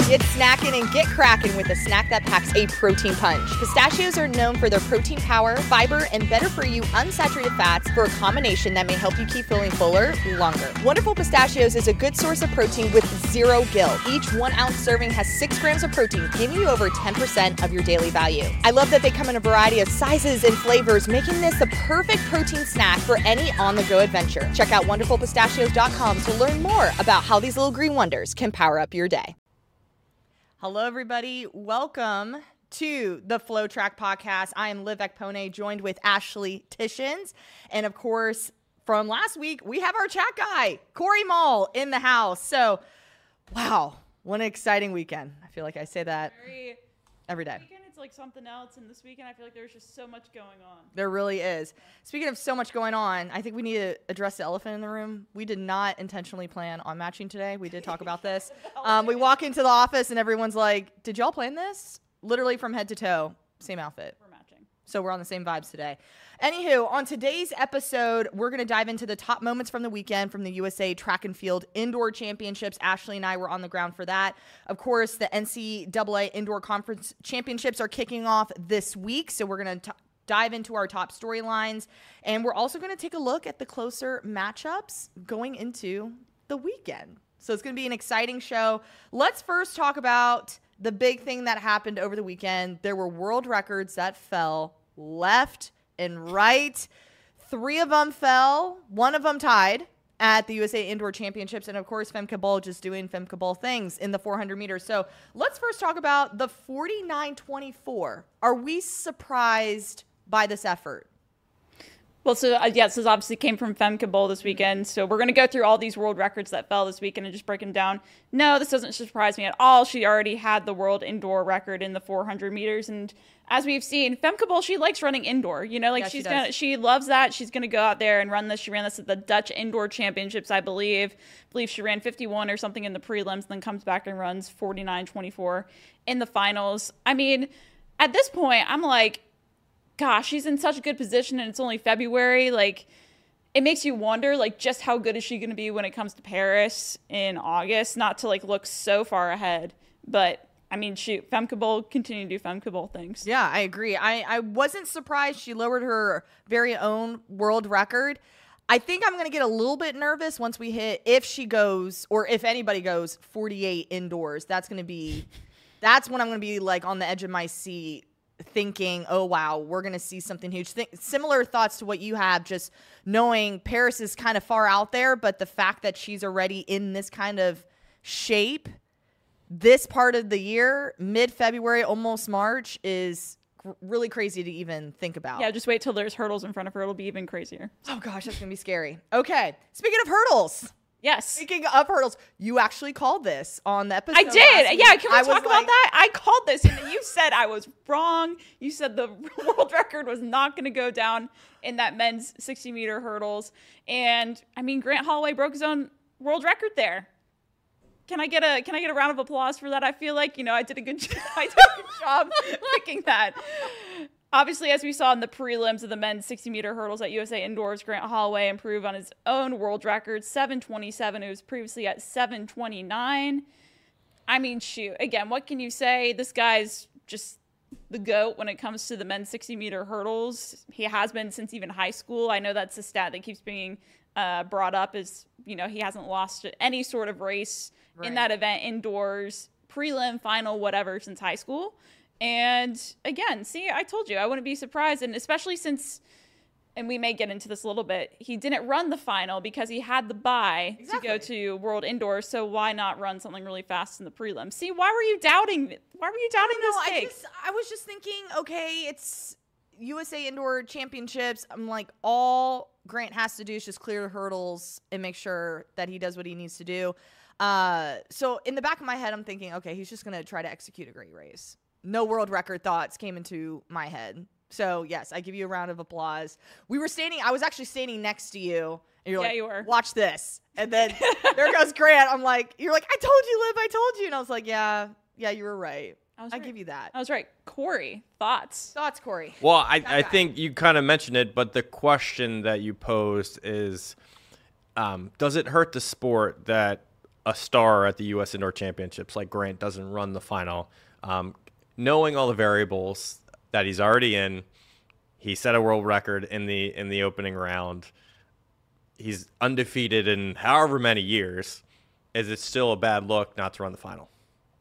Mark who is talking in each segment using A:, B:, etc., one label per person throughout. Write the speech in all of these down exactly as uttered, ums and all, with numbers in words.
A: Get snacking and get cracking with a snack that packs a protein punch. Pistachios are known for their protein power, fiber, and better-for-you unsaturated fats for a combination that may help you keep feeling fuller longer. Wonderful Pistachios is a good source of protein with zero guilt. Each one-ounce serving has six grams of protein, giving you over ten percent of your daily value. I love that they come in a variety of sizes and flavors, making this the perfect protein snack for any on-the-go adventure. Check out wonderful pistachios dot com to learn more about how these little green wonders can power up your day. Hello, everybody. Welcome to the Flow Track Podcast. I am Liv Ekpone, joined with Ashley Tishins. And of course, from last week, we have our chat guy, Corey Mall, in the house. So, wow, what an exciting weekend. I feel like I say that
B: Very,
A: every day.
B: Weekend, it's like something else. And this weekend, I feel like there's just so much going on.
A: There really is. Speaking of so much going on, I think we need to address the elephant in the room. We did not intentionally plan on matching today. We did talk about this. Um, we walk into the office and everyone's like, did y'all plan this? Literally from head to toe, same outfit.
B: We're matching.
A: So we're on the same vibes today. Anywho, on today's episode, we're going to dive into the top moments from the weekend from the U S A Track and Field Indoor Championships. Ashley and I were on the ground for that. Of course, the N C double A Indoor Conference Championships are kicking off this week, so we're going to dive into our top storylines, and we're also going to take a look at the closer matchups going into the weekend. So it's going to be an exciting show. Let's first talk about the big thing that happened over the weekend. There were world records that fell left and right. Three of them fell. One of them tied at the U S A Indoor Championships. And of course, Femke Bol just doing Femke Bol things in the four hundred meters. So let's first talk about the forty-nine twenty-four. Are we surprised by this effort?
B: Well, so uh, yes, this obviously came from Femke Bol this weekend. So we're going to go through all these world records that fell this weekend and just break them down. No, this doesn't surprise me at all. She already had the world indoor record in the four hundred meters. And as we've seen, Femke Bol, she likes running indoor. You know, like
A: yeah,
B: she's
A: she
B: gonna, she loves that. She's going to go out there and run this. She ran this at the Dutch Indoor Championships, I believe. I believe she ran fifty-one or something in the prelims, and then comes back and runs forty-nine twenty-four in the finals. I mean, at this point, I'm like, gosh, she's in such a good position, and it's only February. Like, it makes you wonder, like, just how good is she going to be when it comes to Paris in August? Not to, like, look so far ahead, but I mean, shoot, Femke Bol continue to do Femke Bol things.
A: Yeah, I agree. I, I wasn't surprised she lowered her very own world record. I think I'm going to get a little bit nervous once we hit, if she goes, or if anybody goes, forty-eight indoors. That's going to be, that's when I'm going to be, like, on the edge of my seat, thinking, oh, wow, we're going to see something huge. Th- similar thoughts to what you have, just knowing Paris is kind of far out there, but the fact that she's already in this kind of shape this part of the year, mid-February, almost March, is gr- really crazy to even think about.
B: Yeah, just wait till there's hurdles in front of her. It'll be even crazier.
A: Oh, gosh, that's going to be scary. Okay, speaking of hurdles.
B: Yes.
A: Speaking of hurdles, you actually called this on the episode.
B: I did. Yeah, can we
A: I
B: talk about
A: like,
B: that? I called this, and you said I was wrong. You said the world record was not going to go down in that men's sixty-meter hurdles. And, I mean, Grant Holloway broke his own world record there. Can I get a Can I get a round of applause for that? I feel like, you know, I did a good job. I did a good job picking that. Obviously, as we saw in the prelims of the men's sixty-meter hurdles at U S A Indoors, Grant Holloway improved on his own world record, seven twenty-seven. It was previously at seven twenty-nine. I mean, shoot. Again, what can you say? This guy's just the GOAT when it comes to the men's sixty-meter hurdles. He has been since even high school. I know that's a stat that keeps being uh, brought up is, you know, he hasn't lost any sort of race right. in that event, indoors, prelim, final, whatever, since high school. And again, see, I told you, I wouldn't be surprised. And especially since, and we may get into this a little bit, he didn't run the final because he had the bye exactly. to go to World Indoors. So why not run something really fast in the prelim? See, why were you doubting? Why were you doubting this
A: I
B: take?
A: just, I was just thinking, okay, it's U S A Indoor Championships. I'm like, all Grant has to do is just clear the hurdles and make sure that he does what he needs to do. Uh, so in the back of my head, I'm thinking, okay, he's just going to try to execute a great race. No world record thoughts came into my head. So, yes, I give you a round of applause. We were standing, I was actually standing next to you. And you're
B: yeah,
A: like,
B: you were.
A: Watch this. And then there goes Grant. I'm like, you're like, I told you, Liv, I told you. And I was like, yeah, yeah, you were right. I, I
B: right.
A: give you that.
B: I was right. Corey, thoughts?
A: Thoughts, Corey?
C: Well, I, I think you kind of mentioned it, but the question that you posed is, um, does it hurt the sport that a star at the U S Indoor Championships like Grant doesn't run the final. Um, knowing all the variables that he's already in, he set a world record in the in the opening round. He's undefeated in however many years. Is it still a bad look not to run the final?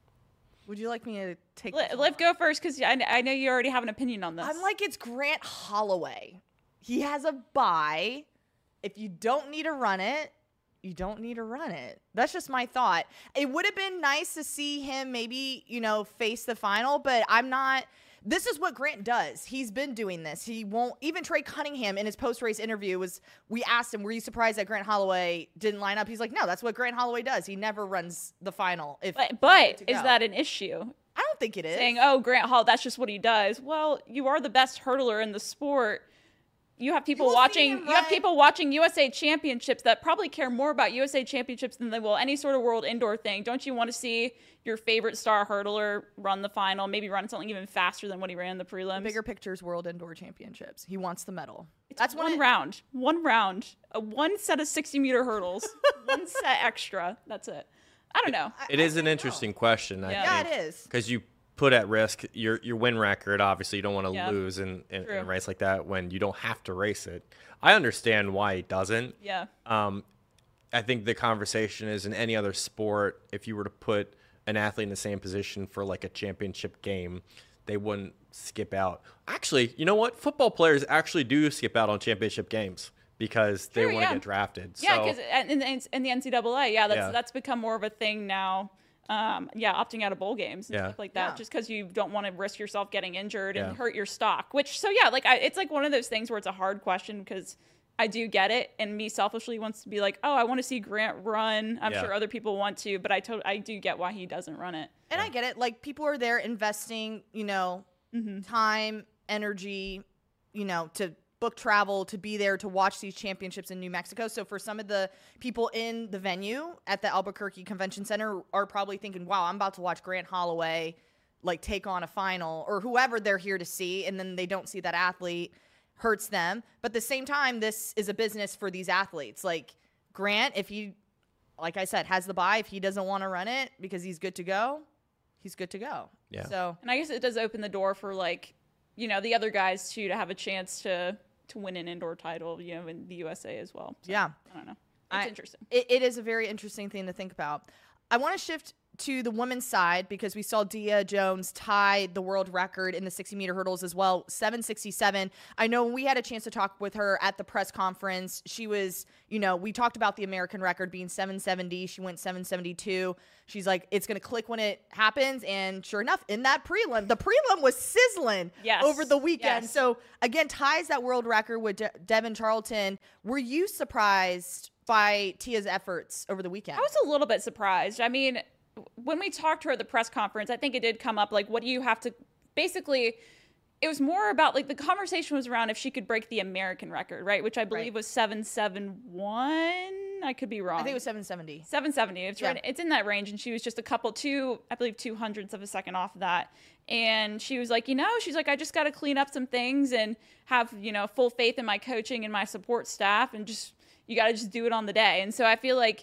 A: Would you like me to take
B: Liv, Liv, go first, because I, I know you already have an opinion on this.
A: I'm like, it's Grant Holloway. He has a bye. If you don't need to run it, you don't need to run it. That's just my thought. It would have been nice to see him maybe, you know, face the final, but I'm not. This is what Grant does. He's been doing this. He won't. Even Trey Cunningham in his post-race interview was, we asked him, were you surprised that Grant Holloway didn't line up? He's like, no, that's what Grant Holloway does. He never runs the final. If
B: But, but is that an issue?
A: I don't think it is.
B: Saying, oh, Grant Hall, that's just what he does. Well, you are the best hurtler in the sport. You have people
A: You will see
B: watching.
A: him
B: You have
A: run-
B: people watching U S A Championships that probably care more about U S A Championships than they will any sort of world indoor thing. Don't you want to see your favorite star hurtler run the final? Maybe run something even faster than what he ran in the prelims.
A: Bigger pictures, World Indoor Championships. He wants the medal.
B: It's
A: That's
B: one
A: when it-
B: round. One round. A one set of sixty meter hurdles. One set extra. That's it. I don't know.
C: It is an interesting question. I
B: Yeah.
A: Yeah,
C: think,
A: it is.
C: because you put at risk your your win record. Obviously, you don't want to
B: Yeah.
C: lose in, in, in
B: True.
C: a race like that when you don't have to race it. I understand why he doesn't.
B: Yeah.
C: Um, I think the conversation is in any other sport, if you were to put an athlete in the same position for like a championship game, they wouldn't skip out. Actually, you know what? Football players actually do skip out on championship games because they
B: Sure,
C: want to
B: yeah.
C: get drafted.
B: Yeah,
C: So-
B: because in, in, in the N C double A, yeah, that's
C: Yeah.
B: that's become more of a thing now. Um, yeah, opting out of bowl games and
C: Yeah.
B: stuff like that,
A: Yeah.
B: just because you don't want to risk yourself getting injured and
C: Yeah.
B: hurt your stock. Which, so yeah, like I, it's like one of those things where it's a hard question because I do get it, and me selfishly wants to be like, oh, I want to see Grant run. I'm
C: Yeah.
B: sure other people want to, but I to- I do get why he doesn't run it.
A: And I get it. Like, people are there investing, you know,
B: Mm-hmm.
A: time, energy, you know, to book travel, to be there to watch these championships in New Mexico. So for some of the people in the venue at the Albuquerque Convention Center are probably thinking, wow, I'm about to watch Grant Holloway, like, take on a final, or whoever they're here to see, and then they don't see that athlete, hurts them. But at the same time, this is a business for these athletes. Like, Grant, if he, like I said, has the bye, if he doesn't want to run it because he's good to go, he's good to go.
C: Yeah.
A: So
B: And I guess it does open the door for like, you know, the other guys too to have a chance to to win an indoor title, you know, in the U S A as well. So,
A: yeah,
B: I don't know. It's
A: I-
B: interesting.
A: it, it is a very interesting thing to think about. I want to shift to the women's side because we saw Dia Jones tie the world record in the sixty meter hurdles as well, seven sixty-seven. I know when we had a chance to talk with her at the press conference, she was, you know, we talked about the American record being seven seventy. She went seven seventy-two. She's like, it's going to click when it happens. And sure enough, in that prelim, the prelim was sizzling
B: Yes.
A: over the weekend.
B: Yes.
A: So again, ties that world record with De- Devin Charlton. Were you surprised by Tia's efforts over the weekend?
B: I was a little bit surprised. I mean, when we talked to her at the press conference, I think it did come up like, what do you have to basically? It was more about like the conversation was around if she could break the American record, right? Which I believe
A: Right.
B: was seven seventy-one. I could be wrong.
A: I think it was seven seventy.
B: seven seventy. It's
A: Yeah.
B: right. It's in that range, and she was just a couple, two, I believe, two hundredths of a second off of that. And she was like, you know, she's like, I just got to clean up some things and have, you know, full faith in my coaching and my support staff, and just you got to just do it on the day. And so I feel like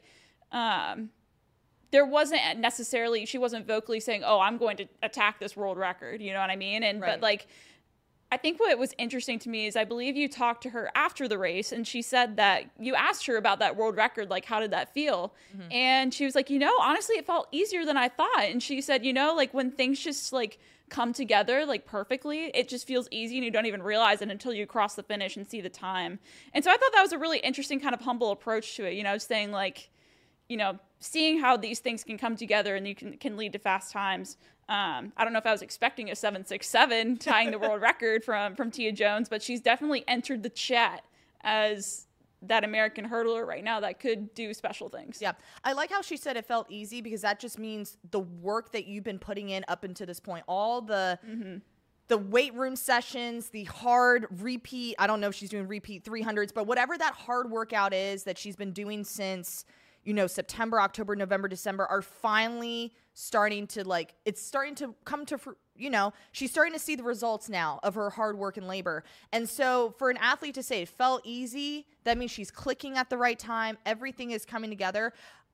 B: um, there wasn't necessarily, she wasn't vocally saying, oh, I'm going to attack this world record. You know what I mean? And
A: Right.
B: but like. I think what was interesting to me is I believe you talked to her after the race, and she said that you asked her about that world record, like, how did that feel?
A: Mm-hmm.
B: And she was like, you know, honestly, it felt easier than I thought. And she said, you know, like when things just like come together like perfectly, it just feels easy and you don't even realize it until you cross the finish and see the time. And so I thought that was a really interesting kind of humble approach to it, you know, saying like, you know, seeing how these things can come together and you can, can lead to fast times. Um, I don't know if I was expecting a seven six seven tying the world record from, from Tia Jones, but she's definitely entered the chat as that American hurdler right now that could do special things.
A: Yeah. I like how she said it felt easy because that just means the work that you've been putting in up until this point, all the
B: Mm-hmm.
A: the weight room sessions, the hard repeat, I don't know if she's doing repeat three hundreds, but whatever that hard workout is that she's been doing since, you know, September, October, November, December are finally starting to like, it's starting to come to, fr- you know, she's starting to see the results now of her hard work and labor. And so for an athlete to say it felt easy, that means she's clicking at the right time. Everything is coming together. I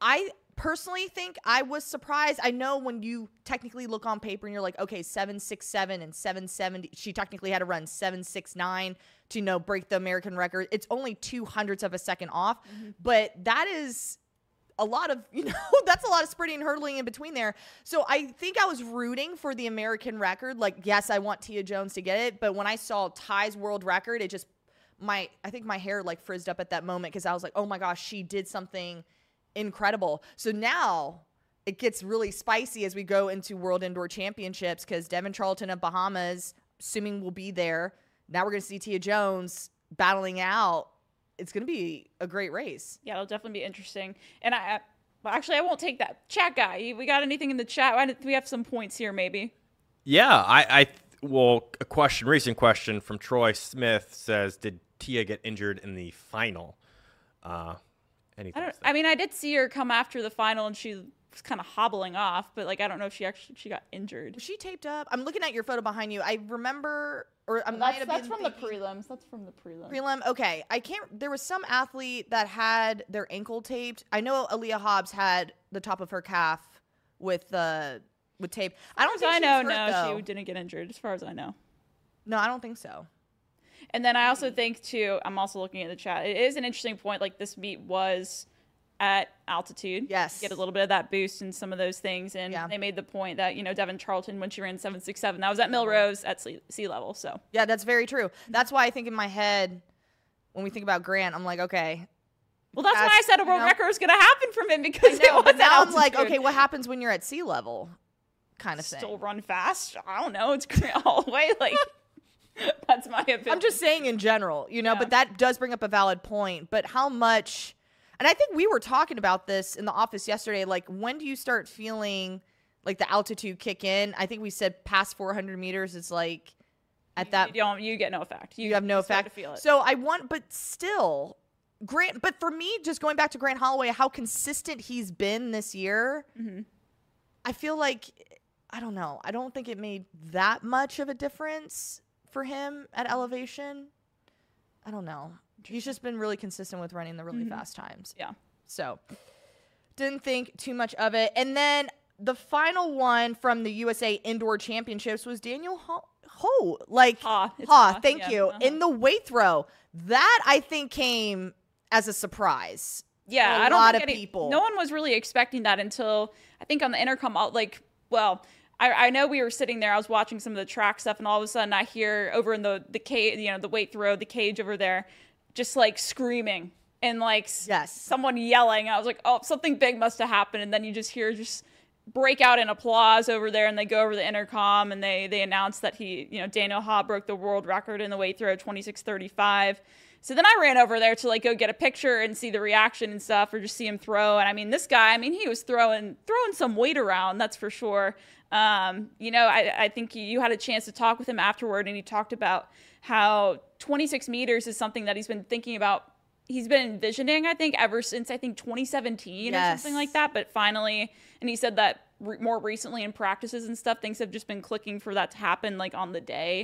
A: personally think I was surprised. I know when you technically look on paper and you're like, okay, seven six seven and seven seventy, she technically had to run seven six nine to, you know, break the American record. It's only two hundredths of a second off, mm-hmm. but that is a lot of, you know, that's a lot of sprinting and hurdling in between there. So I think I was rooting for the American record. Like, yes, I want Tia Jones to get it, but when I saw Ty's world record, it just, my, I think my hair like frizzed up at that moment because I was like, oh my gosh, she did something incredible. So now it gets really spicy as we go into World Indoor Championships because Devin Charlton of Bahamas, assuming will be there. Now we're going to see Tia Jones battling out. It's going to be a great race.
B: Yeah, it'll definitely be interesting. And I, I well, actually, I won't take that. Chat guy, we got anything in the chat? We have some points here, maybe.
C: Yeah, I, I well, a question, recent question from Troy Smith says, did Tia get injured in the final? Uh,
B: I, don't, I mean, I did see her come after the final, and she was kind of hobbling off, but like I don't know if she actually she got injured.
A: Was she taped up? I'm looking at your photo behind you. I remember, or I'm
B: that's, that's from the prelims. That's from the prelim.
A: Prelim. Okay, I can't. There was some athlete that had their ankle taped. I know Aaliyah Hobbs had the top of her calf with the uh, with tape. I don't think
B: I
A: she
B: know.
A: was hurt,
B: no,
A: though.
B: she didn't get injured, as far as I know.
A: No, I don't think so.
B: And then I also think too. I'm also looking at the chat. It is an interesting point. Like this meet was at altitude.
A: Yes.
B: Get a little bit of that boost and some of those things. And
A: yeah.
B: they made the point that, you know, Devin Charlton, when she ran seven six seven, that was at Millrose at sea, sea level. So,
A: yeah, that's very true. That's why I think in my head, when we think about Grant, I'm like, okay.
B: Well, that's
A: as,
B: why I said a world
A: you know,
B: record was going to happen from him because
A: I know,
B: it was
A: but now
B: altitude.
A: I'm like, okay, what happens when you're at sea level? Kind of
B: Still
A: thing.
B: Still run fast? I don't know. It's Grant Holloway. Like, that's my opinion.
A: I'm just saying in general, you know,
B: yeah.
A: but that does bring up a valid point. But how much... And I think we were talking about this in the office yesterday. Like, when do you start feeling like the altitude kick in? I think we said past four hundred meters is like at
B: you,
A: that.
B: You, don't, you get no effect. You,
A: you have no
B: you
A: effect.
B: To feel it.
A: So I want, but still, Grant. But for me, just going back to Grant Holloway, how consistent he's been this year,
B: mm-hmm. I
A: feel like, I don't know. I don't think it made that much of a difference for him at elevation. I don't know. He's just been really consistent with running the really
B: mm-hmm.
A: fast times.
B: Yeah.
A: So didn't think too much of it. And then the final one from the U S A Indoor Championships was Daniel Ho. Ho like,
B: ha.
A: ha thank
B: yeah.
A: you.
B: Uh-huh.
A: In the weight throw. That, I think, came as a surprise.
B: Yeah.
A: For a
B: I don't
A: lot
B: think
A: of
B: any,
A: people.
B: No one was really expecting that until, I think, on the intercom, like, well, I, I know we were sitting there. I was watching some of the track stuff, and all of a sudden I hear over in the, the cage, you know, the weight throw, the cage over there, just like screaming and like
A: yes.
B: someone yelling. I was like, oh, something big must have happened. And then you just hear just break out in applause over there, and they go over the intercom and they they announce that he, you know, Daniel Ha broke the world record in the weight throw, twenty-six thirty-five. So then I ran over there to like go get a picture and see the reaction and stuff, or just see him throw. And I mean, this guy, I mean, he was throwing throwing some weight around, that's for sure. Um, you know, I, I think you had a chance to talk with him afterward, and he talked about how twenty-six meters is something that he's been thinking about. He's been envisioning, I think, ever since, I think, twenty seventeen yes. or something like that. But finally, and he said that re- more recently in practices and stuff, things have just been clicking for that to happen, like, on the day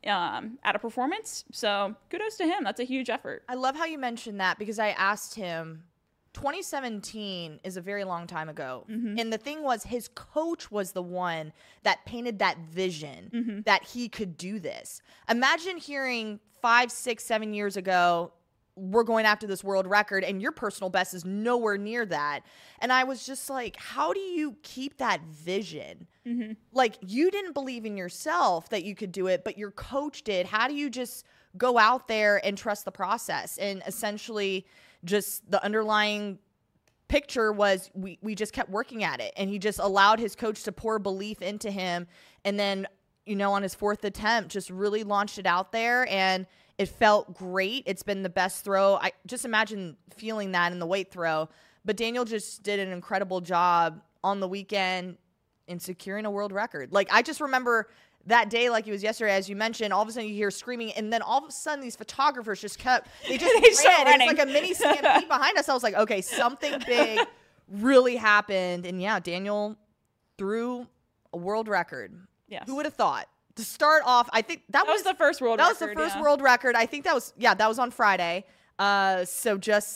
B: um, at a performance. So kudos to him. That's a huge effort.
A: I love how you mentioned that, because I asked him, twenty seventeen is a very long time ago. Mm-hmm. And the thing was, his coach was the one that painted that vision mm-hmm. that he could do this. Imagine hearing five, six, seven years ago, we're going after this world record, and your personal best is nowhere near that. And I was just like, how do you keep that vision? Mm-hmm. Like, you didn't believe in yourself that you could do it, but your coach did. How do you just go out there and trust the process? And essentially, just the underlying picture was we, we just kept working at it, and he just allowed his coach to pour belief into him. And then, you know, on his fourth attempt, just really launched it out there, and it felt great. It's been the best throw. I just imagine feeling that in the weight throw. But Daniel just did an incredible job on the weekend in securing a world record. Like, I just remember that day, like it was yesterday, as you mentioned, all of a sudden you hear screaming, and then all of a sudden these photographers just kept, they just
B: they
A: ran. It's like a mini stampede behind us. I was like, okay, something big really happened. And yeah, Daniel threw a world record.
B: Yes.
A: Who would have thought? To start off, I think that,
B: that was, was the first world
A: that
B: record.
A: That was the first
B: yeah.
A: world record. I think that was, yeah, that was on Friday. Uh, so just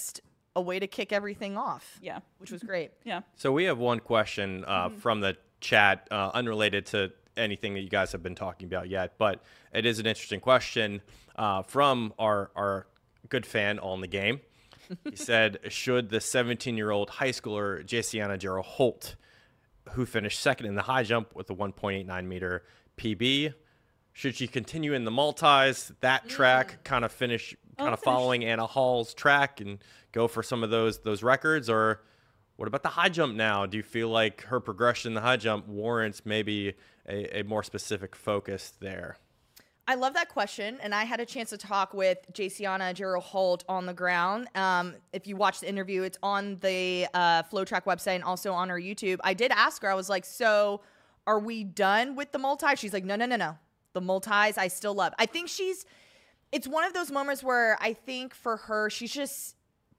A: a way to kick everything off.
B: Yeah.
A: Which was great.
B: Yeah.
C: So we have one question uh,
A: Mm-hmm.
C: from the chat, uh, unrelated to anything that you guys have been talking about yet, but it is an interesting question uh, from our our good fan on the game. He said, should the seventeen-year-old high schooler Jayciana Gerald Holt, who finished second in the high jump with a one point eight nine meter P B, should she continue in the multis, that track, kind of finish, kind
B: Oh,
C: of
B: finish.
C: following Anna Hall's track and go for some of those those records? Or what about the high jump now? Do you feel like her progression in the high jump warrants maybe a, a more specific focus there?
A: I love that question, and I had a chance to talk with Jayciana Gerald Holt on the ground. Um, if you watch the interview, it's on the uh, FlowTrack website and also on her YouTube. I did ask her, I was like, so are we done with the multi? She's like, no, no, no, no. The multis I still love. I think she's, it's one of those moments where I think for her, she's just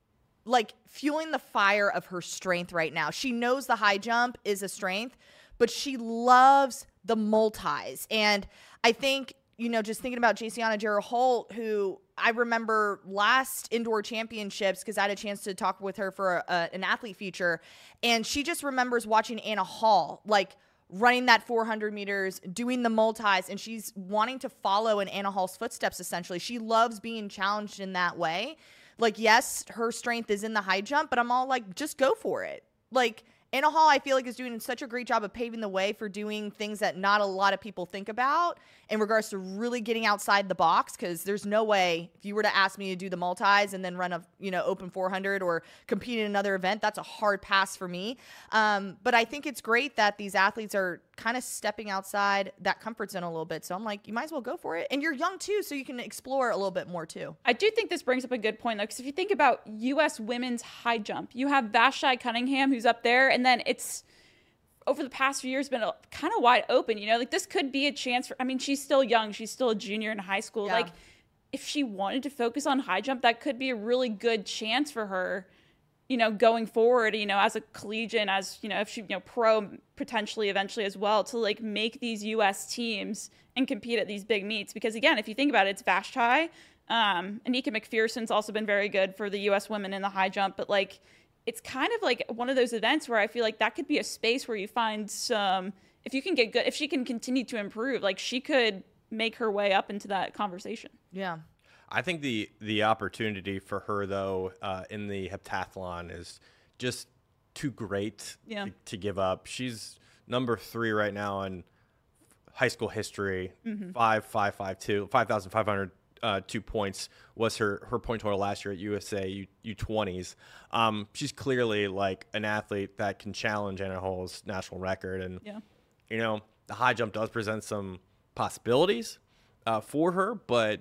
A: like fueling the fire of her strength right now. She knows the high jump is a strength, but she loves the multis. And I think, you know, just thinking about Jayciana Gerald Holt, who I remember last indoor championships, because I had a chance to talk with her for a, a, an athlete feature, and she just remembers watching Anna Hall, like running that four hundred meters, doing the multis, and she's wanting to follow in Anna Hall's footsteps, essentially. She loves being challenged in that way. Like, yes, her strength is in the high jump, but I'm all like, just go for it. Like, Anna Hall, I feel like, is doing such a great job of paving the way for doing things that not a lot of people think about in regards to really getting outside the box, because there's no way, if you were to ask me to do the multis and then run a, you know, open four hundred or compete in another event, that's a hard pass for me. Um, but I think it's great that these athletes are kind of stepping outside that comfort zone a little bit. So I'm like, you might as well go for it. And you're young too, so you can explore a little bit more too.
B: I do think this brings up a good point, though, because if you think about U S women's high jump, you have Vashti Cunningham, who's up there, and then it's over the past few years been a, kind of wide open. You know, like this could be a chance for. I mean, she's still young; she's still a junior in high school.
A: Yeah.
B: Like, if she wanted to focus on high jump, that could be a really good chance for her. You know, going forward, you know, as a collegiate, as you know, if she, you know, pro potentially eventually as well, to like make these U S teams and compete at these big meets. Because again, if you think about it, it's Vashti. Um, Anika McPherson's also been very good for the U S women in the high jump, but like, it's kind of like one of those events where I feel like that could be a space where you find some, if you can get good, if she can continue to improve, like she could make her way up into that conversation.
A: Yeah.
C: I think the the opportunity for her, though, uh, in the heptathlon is just too great
B: Yeah.
C: to, to give up. She's number three right now in high school history.
B: Mm-hmm.
C: Five, five, five, two, five thousand five hundred uh, two points was her her point total last year at U S A U, U20s. Um, she's clearly like an athlete that can challenge Anna Hall's national record, and
B: Yeah.
C: you know the high jump does present some possibilities uh, for her, but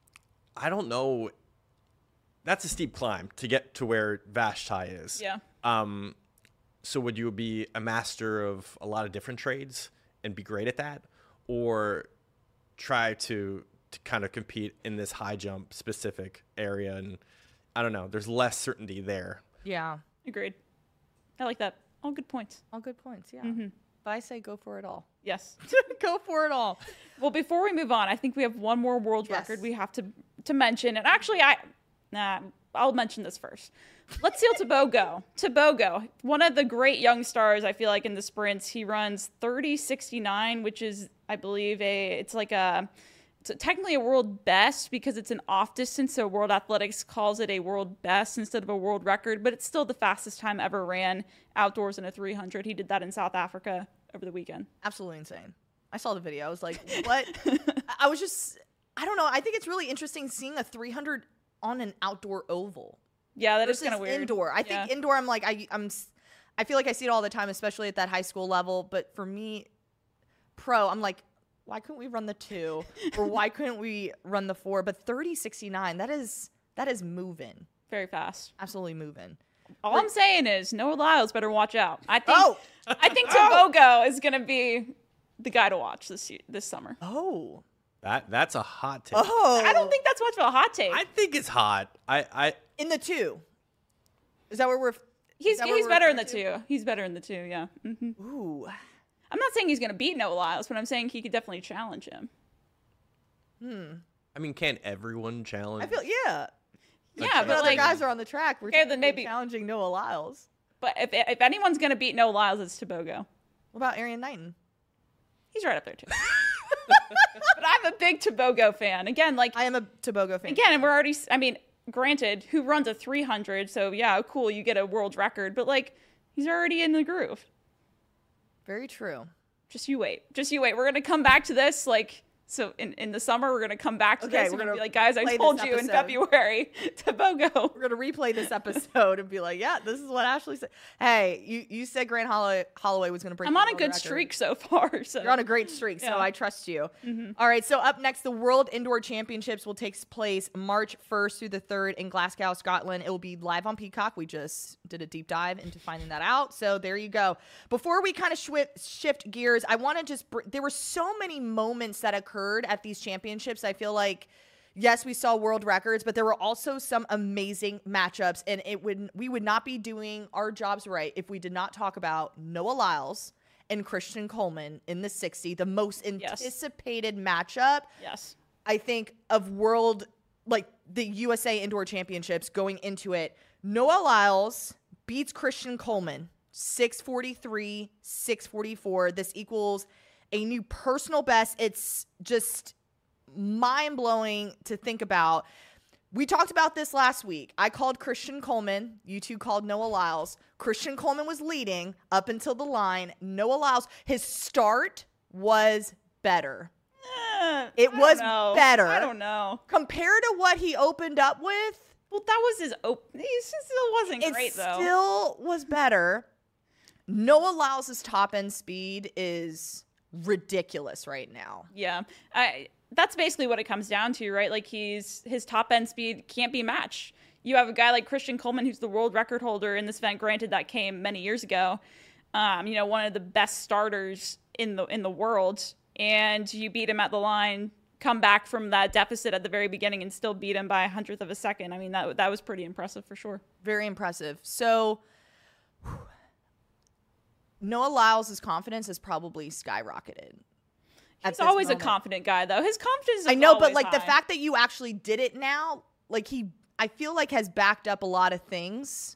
C: I don't know. That's a steep climb to get to where Vashti is.
B: Yeah.
C: Um, so would you be a master of a lot of different trades and be great at that, or try to to kind of compete in this high jump specific area? And I don't know. There's less certainty there.
A: Yeah.
B: Agreed. I like that. All good points.
A: All good points. Yeah.
B: Mm-hmm.
A: But I say go for it all.
B: Yes.
A: Go for it all.
B: Well, before we move on, I think we have one more world
A: Yes.
B: record we have to to mention. And actually, I nah, I'll mention this first. Let's see Tebogo. Tebogo, one of the great young stars, I feel like, in the sprints. He runs thirty sixty-nine, which is, I believe, a it's like a it's technically a world best because it's an off distance. So World Athletics calls it a world best instead of a world record, but it's still the fastest time ever ran outdoors in a three hundred. He did that in South Africa over the weekend.
A: Absolutely insane. I saw the video. I was like, what? I was just, I don't know. I think it's really interesting seeing a three hundred on an outdoor oval.
B: Yeah, that is
A: versus
B: kind of weird.
A: Indoor. I think
B: Yeah.
A: indoor, I'm like, I, I'm, s- I feel like I see it all the time, especially at that high school level. But for me, pro, I'm like, why couldn't we run the two, or why couldn't we run the four? But thirty sixty-nine, that is that is moving,
B: Very fast.
A: absolutely moving.
B: All I'm saying is Noah Lyles better watch out. I think
A: Oh!
B: I think Tebogo is going to be the guy to watch this ye- this summer.
A: Oh,
C: That that's a hot take.
A: oh!
B: I don't think that's much of a hot take.
C: I think it's hot. I, I
A: in the two. Is that where we're?
B: he's
A: is that what
B: he's
A: we're
B: better in the
A: referring
B: two. He's better in the two, yeah. hmm
A: to? Ooh,
B: I'm not saying he's going to beat Noah Lyles, but I'm saying he could definitely challenge him.
C: I mean, can't everyone challenge?
A: I feel yeah.
B: Yeah,
A: But
B: but
A: other
B: like,
A: guys are on the track. We're
B: Okay, then maybe-
A: challenging Noah Lyles.
B: but if if anyone's gonna beat Noah Lyles, it's Tebogo.
A: What about Arian Knighton?
B: He's right up there too. But I'm a big Tebogo fan. Again, like
A: I am a Tebogo fan.
B: again, and we're already. I mean, granted, who runs a three hundred? So yeah, cool, you get a world record. But like, he's already in the groove.
A: Very true.
B: Just you wait. Just you wait. We're gonna come back to this like. So in, in the summer, we're gonna come back to
A: Okay,
B: this.
A: we're
B: We're gonna
A: gonna
B: be like, guys, I
A: play
B: told
A: this
B: you in
A: episode.
B: February, Tebogo.
A: We're gonna replay this episode and be like, "Yeah, this is what Ashley said." Hey, you, you said Grant Holloway, Holloway was gonna break.
B: I'm
A: the
B: on a
A: world
B: good
A: record.
B: streak so far. So
A: You're on a great streak, so
B: Yeah.
A: I trust you. All right, so up next, the World Indoor Championships will take place March first through the third in Glasgow, Scotland. It will be live on Peacock. We just did a deep dive into finding that out, so there you go. Before we kind of shwi- shift gears, I want to just br- there were so many moments that occurred at these championships. I feel like, yes, we saw world records, but there were also some amazing matchups, and it would we would not be doing our jobs right if we did not talk about Noah Lyles and Christian Coleman in the sixty, the most
B: Yes.
A: anticipated matchup,
B: yes.
A: I think, of world, like the U S A Indoor Championships going into it. Noah Lyles beats Christian Coleman six forty-three, six forty-four. This equals a new personal best. It's just mind-blowing to think about. We talked about this last week. I called Christian Coleman. You two called Noah Lyles. Christian Coleman was leading up until the line. Noah Lyles, his start was better.
B: Eh,
A: It
B: I don't
A: was
B: know.
A: better.
B: I don't know.
A: Compared to what he opened up with,
B: Well, that was his. Op- he still wasn't
A: it
B: great though.
A: still was better. Noah Lyles' top end speed is ridiculous right now.
B: Yeah, I. That's basically what it comes down to, right? Like he's his top end speed can't be matched. You have a guy like Christian Coleman, who's the world record holder in this event. Granted, that came many years ago. Um, you know, one of the best starters in the in the world, and you beat him at the line, come back from that deficit at the very beginning, and still beat him by a hundredth of a second. I mean, that that was pretty impressive for sure.
A: Very impressive. So whew, Noah Lyles' confidence has probably skyrocketed. at
B: He's
A: this
B: always
A: moment.
B: a confident guy, though. His confidence is
A: I know, but
B: always
A: like the
B: high.
A: fact that you actually did it now, like he, I feel like has backed up a lot of things.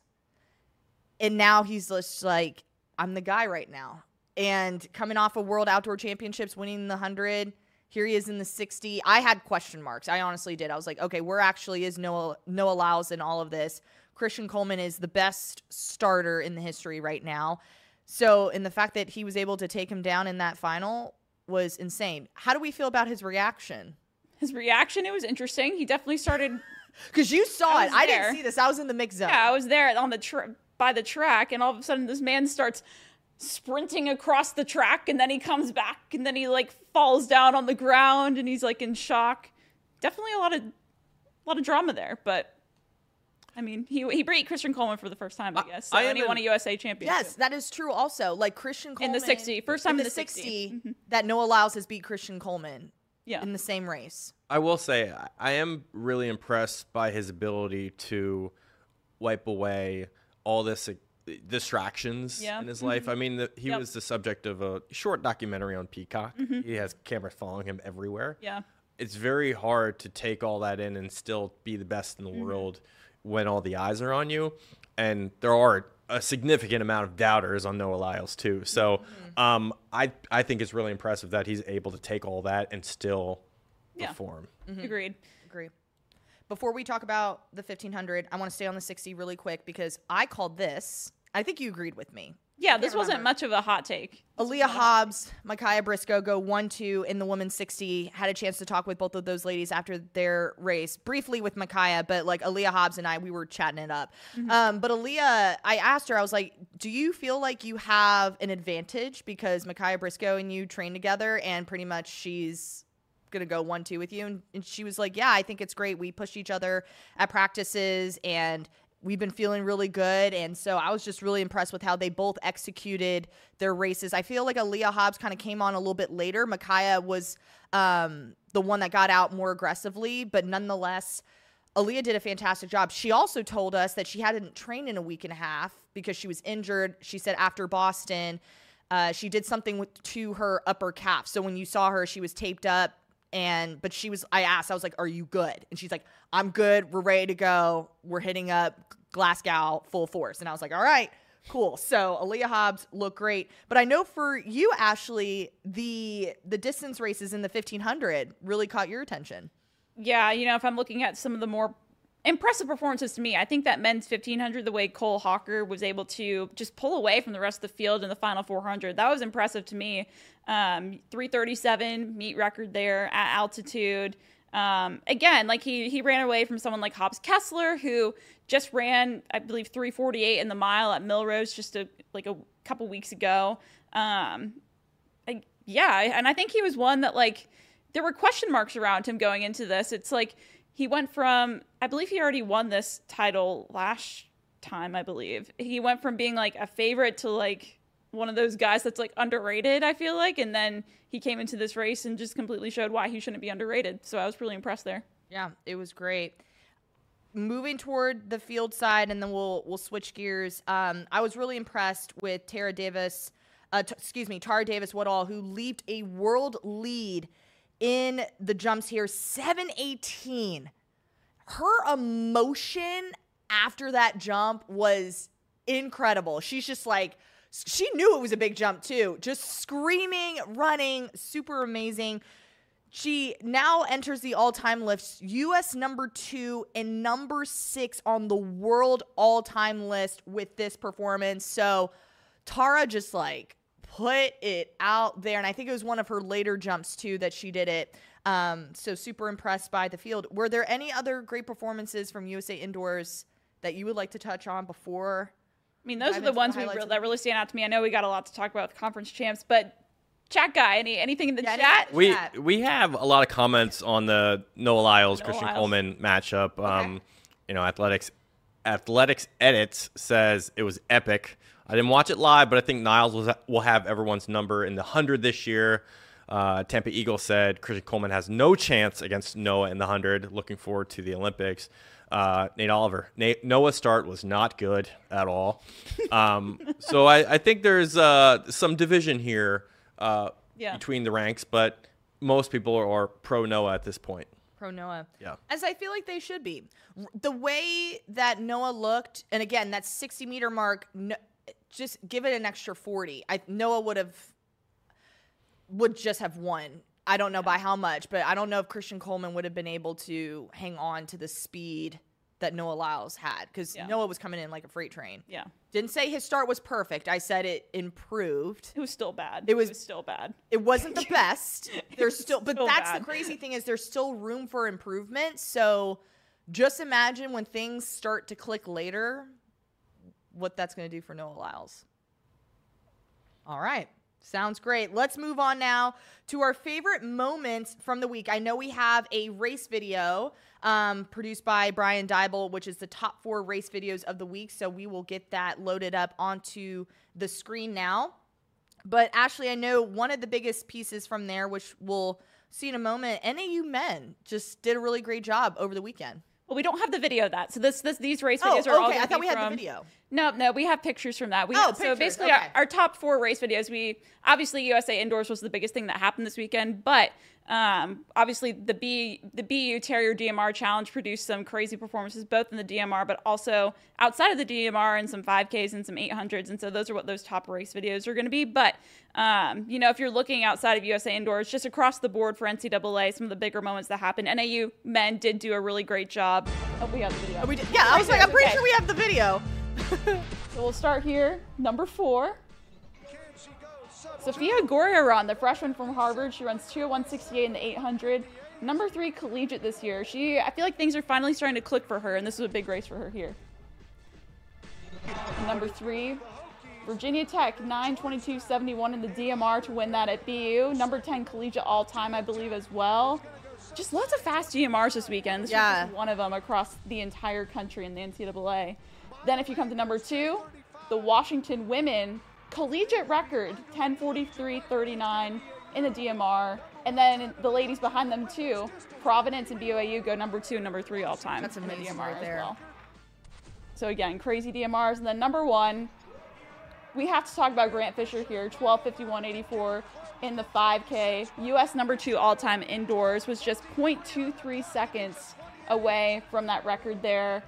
A: And now he's just like, I'm the guy right now. And coming off of World Outdoor Championships, winning the one hundred, here he is in the sixty. I had question marks. I honestly did. I was like, okay, where actually is Noah, Noah Lyles in all of this? Christian Coleman is the best starter in the history right now. So, and the fact that he was able to take him down in that final was insane. How do we feel about his reaction?
B: his reaction, it was interesting. He definitely started.
A: Because you saw
B: I
A: it.
B: was
A: I
B: there.
A: didn't see this. I was in the mix zone.
B: Yeah, I was there on the tra- by the track, and all of a sudden this man starts sprinting across the track, and then he comes back, and then he like falls down on the ground, and he's like in shock. Definitely a lot of, a lot of drama there, but I mean, he he beat Christian Coleman for the first time, I guess. So
C: I am
B: and he
C: in-
B: won a U S A championship.
A: Yes, that is true also. Like Christian
B: In
A: Coleman.
B: the sixty. First time
A: in
B: in
A: the
B: the sixty.
A: sixty that Noah Lyles has beat Christian Coleman
B: Yeah.
A: in the same race.
C: I will say I- I am really impressed by his ability to wipe away all this uh, distractions
B: Yeah.
C: in his life. I mean, the, he
B: Yep.
C: was the subject of a short documentary on Peacock. He has cameras following him everywhere.
B: Yeah.
C: It's very hard to take all that in and still be the best in the world when all the eyes are on you. And there are a significant amount of doubters on Noah Lyles too. So um, I I think it's really impressive that he's able to take all that and still
B: Yeah.
C: perform.
B: Agreed.
A: Agree. Before we talk about the fifteen hundred, I want to stay on the sixty really quick because I called this. I think you agreed with me.
B: Yeah, this wasn't
A: remember.
B: much of a hot take.
A: Aaliyah Hobbs, Micaiah Briscoe go one two in the women's sixty. Had a chance to talk with both of those ladies after their race, briefly with Micaiah, but like Aaliyah Hobbs and I, we were chatting it up. Um, but Aaliyah, I asked her, I was like, do you feel like you have an advantage because Micaiah Briscoe and you train together and pretty much she's going to go one two with you? And, and she was like, yeah, I think it's great. We push each other at practices and we've been feeling really good. And so I was just really impressed with how they both executed their races. I feel like Aaliyah Hobbs kind of came on a little bit later. Micaiah was um, the one that got out more aggressively, but nonetheless, Aaliyah did a fantastic job. She also told us that she hadn't trained in a week and a half because she was injured. She said after Boston, uh, she did something with, to her upper calf. So when you saw her, she was taped up and but she was. I asked. I was like, "Are you good?" And she's like, "I'm good. We're ready to go. We're hitting up Glasgow full force." And I was like, "All right, cool." So Aaliyah Hobbs looked great, but I know for you, Ashley, the the distance races in the fifteen hundred really caught your attention.
B: Yeah, you know, if I'm looking at some of the more impressive performances to me, I think that men's fifteen hundred, the way Cole Hawker was able to just pull away from the rest of the field in the final four hundred, that was impressive to me. Um, three thirty-seven meet record there at altitude. Um, again, like he he ran away from someone like Hobbs Kessler, who just ran, I believe, three forty-eight in the mile at Millrose just a like a couple weeks ago. Um, I, yeah, and I think he was one that, like, there were question marks around him going into this. It's like he went from, I believe he already won this title last time, I believe. He went from being like a favorite to like one of those guys that's like underrated, I feel like. And then he came into this race and just completely showed why he shouldn't be underrated. So I was really impressed there.
A: Yeah, it was great. Moving toward the field side, and then we'll we'll switch gears. Um, I was really impressed with Tara Davis, uh, t- excuse me, Tara Davis Woodall, who leaped a world lead in the jumps here, seven eighteen. Her emotion after that jump was incredible. She's just like, she knew it was a big jump too. Just screaming, running, super amazing. She now enters the all-time lifts, U S number two and number six on the world all-time list with this performance. So Tara just like put it out there. And I think it was one of her later jumps too that she did it. Um, so super impressed by the field. Were there any other great performances from U S A Indoors that you would like to touch on before?
B: I mean, those are the ones
A: the
B: we
A: highlights
B: re-
A: of
B: that really stand out to me. I know we got a lot to talk about with conference champs, but chat guy, any anything in the
A: Yeah,
B: chat?
A: any-
C: We
A: chat.
C: we have a lot of comments on the Noah Lyles
B: Noah
C: Christian
B: Lyles.
C: Coleman matchup.
A: Okay.
C: Um, you know, athletics athletics edits says it was epic. I didn't watch it live, but I think Niles was, will have everyone's number in the hundred this year. Uh, Tampa Eagle said Christian Coleman has no chance against Noah in the hundred. Looking forward to the Olympics. Uh, Nate Oliver, Nate, Noah's start was not good at all. Um, so I, I think there's uh, some division here uh,
B: Yeah.
C: between the ranks, but most people are, are pro Noah at this point.
A: Pro Noah.
C: Yeah.
A: As I feel like they should be. R- The way that Noah looked, and again, that sixty meter mark, no, just give it an extra forty. I Noah would have, would just have won. I don't know by how much, but I don't know if Christian Coleman would have been able to hang on to the speed that Noah Lyles had, because
B: Yeah.
A: Noah was coming in like a freight train.
B: Yeah.
A: Didn't say his start was perfect. I said it improved.
B: It was still bad.
A: It was-
B: still bad.
A: It wasn't the best. There's
B: was
A: still, but
B: still
A: that's
B: bad.
A: the crazy thing is there's still room for improvement. So just imagine when things start to click later, what that's going to do for Noah Lyles. All right. Sounds great. Let's move on now to our favorite moments from the week. I know we have a race video um, produced by Brian Dybel, which is the top four race videos of the week. So we will get that loaded up onto the screen now. But Ashley, I know one of the biggest pieces from there, which we'll see in a moment, N A U men just did a really great job over the weekend.
B: Well, we don't have the video of that. So this, this these race
A: Oh,
B: videos are all
A: okay.
B: gonna
A: I thought
B: be
A: we had
B: from,
A: the video.
B: No, no, we have pictures from that. We
A: Oh,
B: so
A: pictures,
B: basically
A: okay.
B: our, our top four race videos. We obviously U S A Indoors was the biggest thing that happened this weekend, but um, obviously the B the B U Terrier D M R Challenge produced some crazy performances both in the D M R, but also outside of the D M R and some five Ks and some eight hundreds. And so those are what those top race videos are going to be. But um, you know, if you're looking outside of U S A Indoors, just across the board for N C double A, some of the bigger moments that happened, N A U men did do a really great job. Oh, we have the video.
A: Oh, we did, yeah, I was like, I'm pretty
B: Okay.
A: sure we have the video.
B: So we'll start here. Number four. Sophia Goriaron, the freshman from Harvard. She runs two oh one sixty-eight in the eight hundred. Number three collegiate this year. She, I feel like things are finally starting to click for her, and this is a big race for her here. And number three, Virginia Tech, nine twenty-two seventy-one in the D M R to win that at B U. Number ten collegiate all time, I believe, as well. Just lots of fast D M Rs this weekend. This
A: Yeah.
B: was just one of them across the entire country in the N C double A. Then if you come to number two, the Washington women collegiate record, ten forty-three thirty-nine in the D M R. And then the ladies behind them too, Providence and B O A U go number two and number three all time.
A: That's
B: in the
A: amazing
B: D M R
A: right
B: as
A: there.
B: well. So again, crazy D M Rs. And then number one, we have to talk about Grant Fisher here, twelve fifty-one eighty-four. in the five K. U S number two all-time indoors, was just zero point two three seconds away from that record there.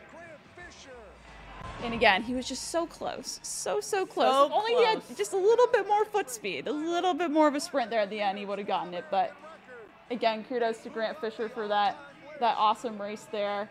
B: And again, he was just so close, so, so close.
A: So
B: if only
A: close.
B: he had just a little bit more foot speed, a little bit more of a sprint there at the end, he would have gotten it. But again, kudos to Grant Fisher for that, that awesome race there.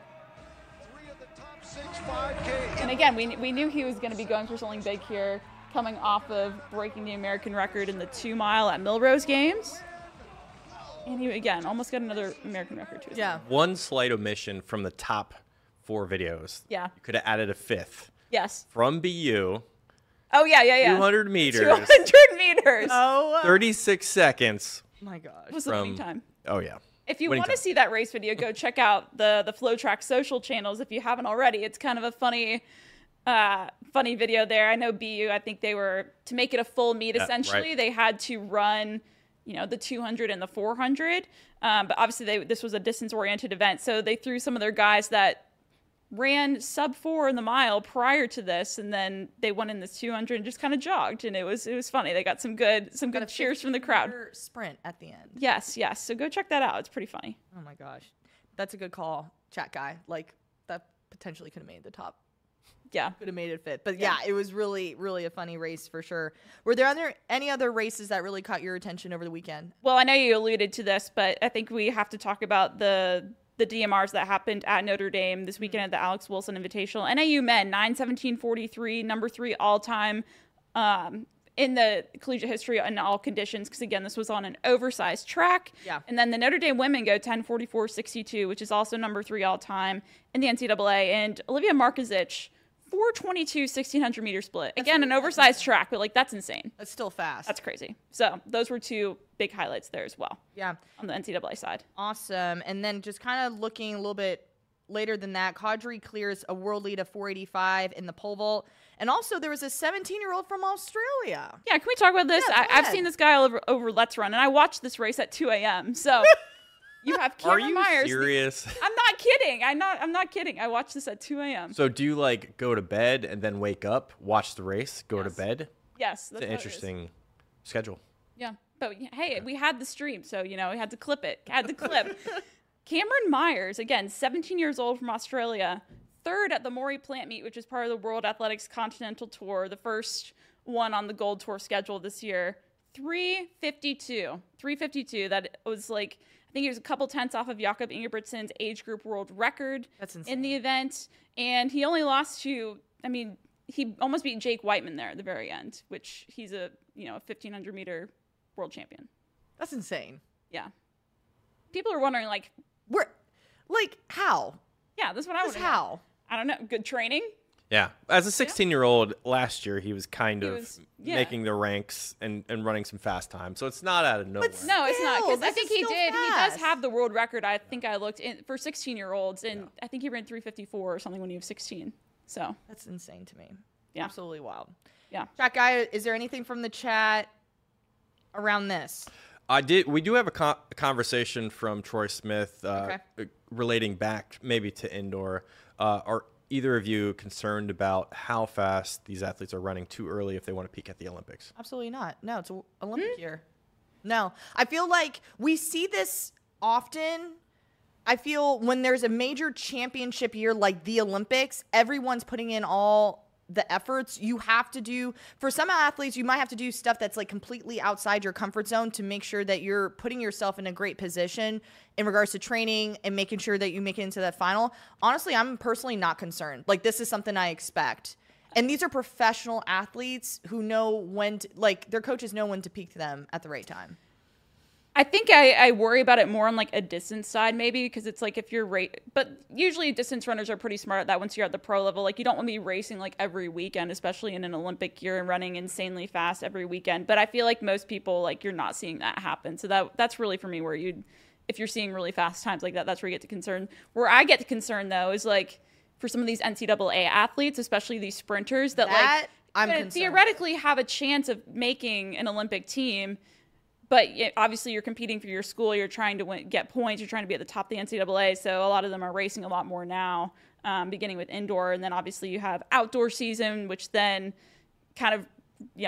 B: And again, we, we knew he was going to be going for something big here, coming off of breaking the American record in the two mile at Millrose Games. And he, again, almost got another American record too.
A: Yeah.
C: One slight omission from the top four videos.
B: Yeah.
C: You could have added a fifth.
B: Yes.
C: From B U,
B: Oh, yeah, yeah, yeah.
C: two hundred meters,
B: two hundred meters.
A: Oh
C: thirty-six seconds.
A: my gosh.
B: was the winning
C: From,
B: time.
C: oh, yeah.
B: If you
C: Winning
B: want to
C: time.
B: see that race video, go check out the the FlowTrack social channels if you haven't already. It's kind of a funny uh, funny video there. I know B U, I think they were, to make it a full meet,
C: Yeah,
B: essentially,
C: right.
B: they had to run, you know, the two hundred and the four hundred. Um, but obviously, they, this was a distance-oriented event, so they threw some of their guys that ran sub four in the mile prior to this, and then they went in the two hundred and just kind of jogged, and it was it was funny. They got some good some
A: Got
B: good
A: a
B: cheers from the crowd.
A: fifteen meter sprint at the end.
B: Yes, yes. So go check that out. It's pretty funny.
A: Oh my gosh. That's a good call, chat guy. Like, that potentially could have made the top.
B: Yeah.
A: Could have made it fit. But yeah, it was really, really a funny race for sure. Were there other any other races that really caught your attention over the weekend?
B: Well, I know you alluded to this, but I think we have to talk about the the D M Rs that happened at Notre Dame this weekend at the Alex Wilson Invitational. N A U men, nine seventeen forty-three, number three all-time um, in the collegiate history in all conditions, because, again, this was on an oversized track.
A: Yeah.
B: And then the Notre Dame women go ten forty-four sixty-two, which is also number three all-time in the N C double A. And Olivia Markozich, four twenty-two sixteen hundred meter split. Again, an oversized track, but, like, that's insane.
A: That's still fast.
B: That's crazy. So those were two big highlights there as well
A: yeah.
B: on the N C double A side.
A: Awesome. And then just kind of looking a little bit later than that, Kadri clears a world lead of four eighty-five in the pole vault. And also there was a seventeen-year-old from Australia.
B: Yeah, can we talk about this?
A: Yeah,
B: I,
A: go
B: I've
A: ahead.
B: seen this guy all over, over Let's Run, and I watched this race at two a.m. So you have
C: Are
B: Cameron
C: you
B: Myers.
C: serious?
B: I'm not kidding. I'm not. I'm not kidding. I watched this at two a.m.
C: So do you like go to bed and then wake up, watch the race, go
B: Yes.
C: to bed?
B: Yes, that's
C: It's an
B: what it is.
C: interesting schedule.
B: Yeah, but hey, we had the stream, so you know we had to clip it. Had the clip. Cameron Myers, again, seventeen years old from Australia, third at the Maury Plant Meet, which is part of the World Athletics Continental Tour, the first one on the Gold Tour schedule this year. three fifty-two. three fifty-two. That was like, I think he was a couple tenths off of Jakob Ingebrigtsen's age group world record
A: That's
B: in
A: insane.
B: the event. And he only lost to, I mean, he almost beat Jake Whiteman there at the very end, which he's a, you know, a fifteen hundred meter world champion.
A: That's insane.
B: Yeah. People are wondering, like,
A: We're like how?
B: yeah, that's what I
A: Just
B: want to know.
A: how?
B: I don't know. Good training?
C: Yeah. As a sixteen-year-old last year, he was kind
B: He
C: of
B: was- yeah.
C: making the ranks and, and running some fast time. So it's not out of nowhere.
B: No, it's not.
A: Still,
B: Because I
A: this
B: think
A: is
B: he
A: still
B: did. He does
A: fast.
B: have the world record. I think I looked in for sixteen-year-olds, and I think he ran three fifty-four or something when he was sixteen. So,
A: That's insane to me.
B: Yeah.
A: Absolutely wild.
B: yeah.
A: Chat guy, is there anything from the chat around this?
C: I did. We do have a, con- a conversation from Troy Smith uh, relating back maybe to indoor. Uh, are either of you concerned about how fast these athletes are running too early if they want to peak at the Olympics?
A: Absolutely not. No, it's a Olympic year. No, I feel like we see this often. I feel when there's a major championship year like the Olympics, everyone's putting in all the efforts. You have to do, for some athletes, you might have to do stuff that's like completely outside your comfort zone to make sure that you're putting yourself in a great position in regards to training and making sure that you make it into that final. Honestly, I'm personally not concerned. Like, this is something I expect. And these are professional athletes who know when to, like, their coaches know when to peak them at the right time.
B: I think I, I worry about it more on like a distance side, maybe, because it's like if you're rate, but usually distance runners are pretty smart at that once you're at the pro level. Like, you don't want to be racing like every weekend, especially in an Olympic year and running insanely fast every weekend. But I feel like most people, like, you're not seeing that happen. So that that's really for me where you'd, if you're seeing really fast times like that, that's where you get to concern. Where I get to concern though is like for some of these N C double A athletes, especially these sprinters that,
A: That
B: like
A: I'm
B: gonna
A: concerned
B: theoretically have a chance of making an Olympic team. But yeah, obviously you're competing for your school. You're trying to win, get points. You're trying to be at the top of the N C double A. So a lot of them are racing a lot more now, um, beginning with indoor. And then obviously you have outdoor season, which then kind of, you know,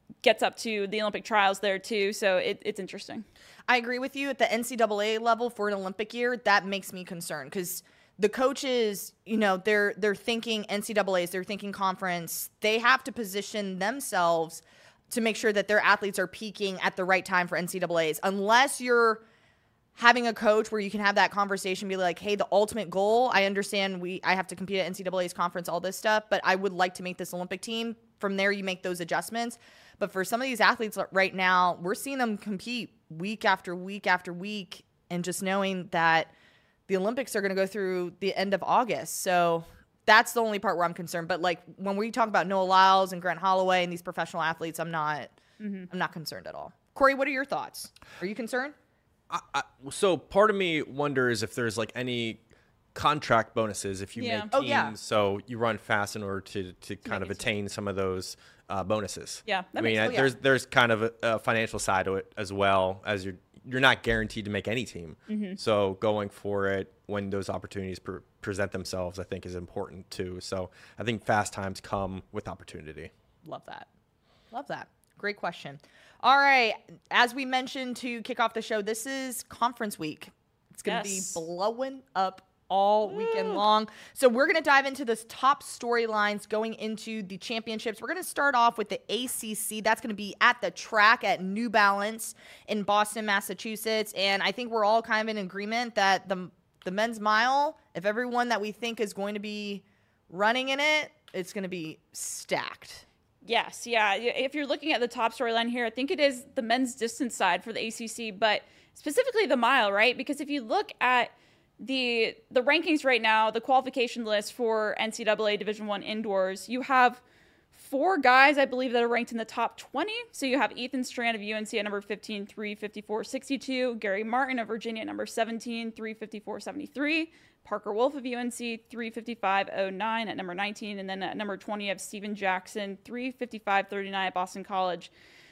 B: gets up to the Olympic trials there too. So it, it's interesting.
A: I agree with you. At the N C double A level for an Olympic year, that makes me concerned because the coaches, you know, they're they're thinking N C double A's, they're thinking conference. They have to position themselves to make sure that their athletes are peaking at the right time for N C double A's. Unless you're having a coach where you can have that conversation, be like, hey, the ultimate goal, I understand we I have to compete at N C double A's conference, all this stuff, but I would like to make this Olympic team. From there, you make those adjustments. But for some of these athletes right now, we're seeing them compete week after week after week, and just knowing that the Olympics are going to go through the end of August. So that's the only part where I'm concerned. But like when we talk about Noah Lyles and Grant Holloway and these professional athletes, I'm not mm-hmm. I'm not concerned at all. Corey, what are your thoughts? Are you concerned?
C: I, I, so part of me wonders if there's like any contract bonuses if you
B: Yeah.
C: make teams
A: Oh, yeah.
C: so you run fast in order to to kind of
B: it
C: attain some of those uh, bonuses.
B: Yeah, that
C: I mean,
B: makes-
C: I,
A: oh, yeah.
C: there's there's kind of a, a financial side to it as well, as you're you're not guaranteed to make any team.
B: Mm-hmm.
C: So going for it when those opportunities pre- present themselves, I think is important too. So I think fast times come with opportunity.
A: Love that. Love that. Great question. All right. As we mentioned to kick off the show, this is conference week. It's going to
B: Yes.
A: be blowing up all weekend long. So we're going to dive into this top storylines going into the championships. We're going to start off with the A C C. That's going to be at the track at New Balance in Boston, Massachusetts. And I think we're all kind of in agreement that the the men's mile, if everyone that we think is going to be running in it, it's going to be stacked.
B: Yes, yeah. If you're looking at the top storyline here, I think it is the men's distance side for the A C C, but specifically the mile, right? Because if you look at the the rankings right now, the qualification list for N C double A Division One indoors, you have four guys, I believe, that are ranked in the top twenty. So you have Ethan Strand of U N C at number fifteen, three fifty-four sixty-two. Gary Martin of Virginia at number seventeen, three fifty-four seventy-three. Parker Wolf of U N C, three fifty-five oh nine at number nineteen. And then at number twenty, you have Steven Jackson, three fifty-five thirty-nine at Boston College.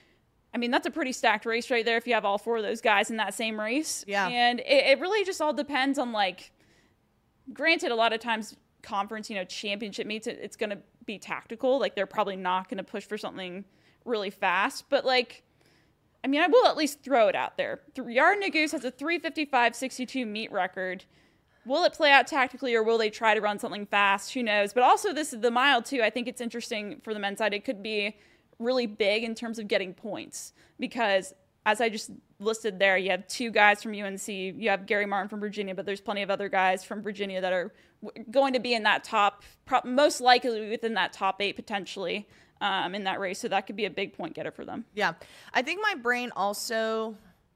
B: I mean, that's a pretty stacked race right there if you have all four of those guys in that same race.
A: Yeah.
B: And it, it really just all depends on, like, granted, a lot of times conference, you know, championship meets, it, it's going to be tactical. Like, they're probably not going to push for something really fast. But, like, I mean, I will at least throw it out there. Yared Nuguse has a three fifty-five sixty-two meet record. Will it play out tactically, or will they try to run something fast? Who knows? But also, this is the mile, too. I think it's interesting for the men's side. It could be really big in terms of getting points because, as I just listed there, you have two guys from U N C. You have Gary Martin from Virginia, but there's plenty of other guys from Virginia that are w- going to be in that top, pro- most likely within that top eight potentially um, in that race. So that could be a big point getter for them.
A: Yeah. I think my brain also,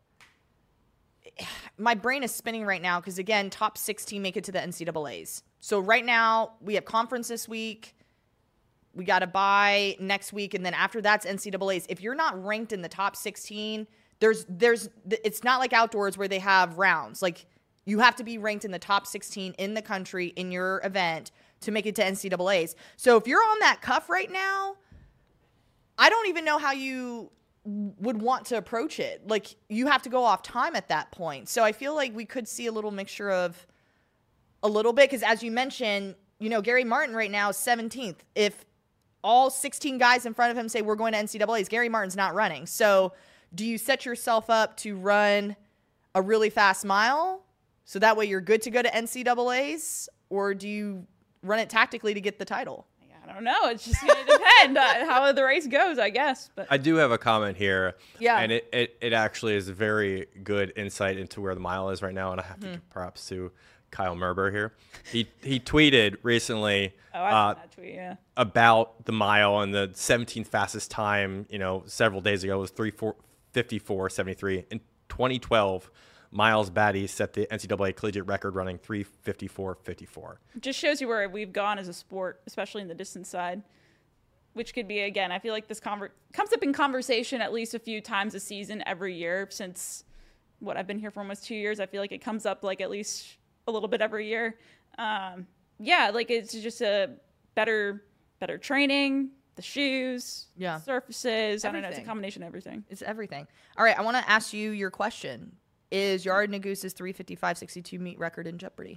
A: my brain is spinning right now because, again, top sixteen make it to the N C double A's. So right now we have conference this week. We got to bye next week. And then after that's N C double A's. If you're not ranked in the top sixteen, there's, there's, it's not like outdoors where they have rounds. Like, you have to be ranked in the top sixteen in the country in your event to make it to N C double A's. So if you're on that cuff right now, I don't even know how you would want to approach it. Like, you have to go off time at that point. So I feel like we could see a little mixture of a little bit, because as you mentioned, you know, Gary Martin right now is seventeenth. If all sixteen guys in front of him say we're going to N C double A's, Gary Martin's not running. So do you set yourself up to run a really fast mile so that way you're good to go to N C double A's, or do you run it tactically to get the title?
B: I don't know. It's just going to depend uh, how the race goes, I guess. But
C: I do have a comment here.
A: Yeah.
C: And it, it, it actually is a very good insight into where the mile is right now. And I have
A: Mm-hmm.
C: to give props to Kyle Merber here. He he tweeted recently
B: oh, I
C: uh,
B: saw that tweet, yeah.
C: about the mile, and the seventeenth fastest time, you know, several days ago was three fifty-four seventy-three. In twenty twelve, Miles Batty set the N C double A collegiate record running three fifty-four fifty-four.
B: Just shows you where we've gone as a sport, especially in the distance side, which could be, again, I feel like this conver- comes up in conversation at least a few times a season every year since what I've been here for almost two years. I feel like it comes up like at least a little bit every year. Um, yeah, like it's just a better, better training, the shoes,
A: Yeah.
B: surfaces. I don't know. It's a
A: Everything.
B: combination of everything.
A: It's everything. All right, I want to ask you your question. Is Yared Nuguse's three fifty-five sixty-two meet record in jeopardy?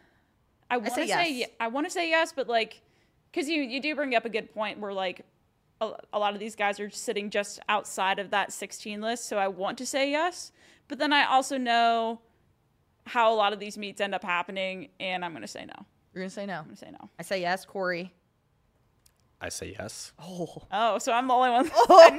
B: I want to
A: say
B: say,
A: yes.
B: ye- I want to say yes, but like, because you you do bring up a good point where like a, a lot of these guys are sitting just outside of that sixteen list. So I want to say yes. But then I also know how a lot of these meets end up happening, and I'm going to say no.
A: You're going to say no.
B: I'm going to say no.
A: I say yes. Corey?
C: I say yes.
A: Oh.
B: Oh, so I'm the only one that said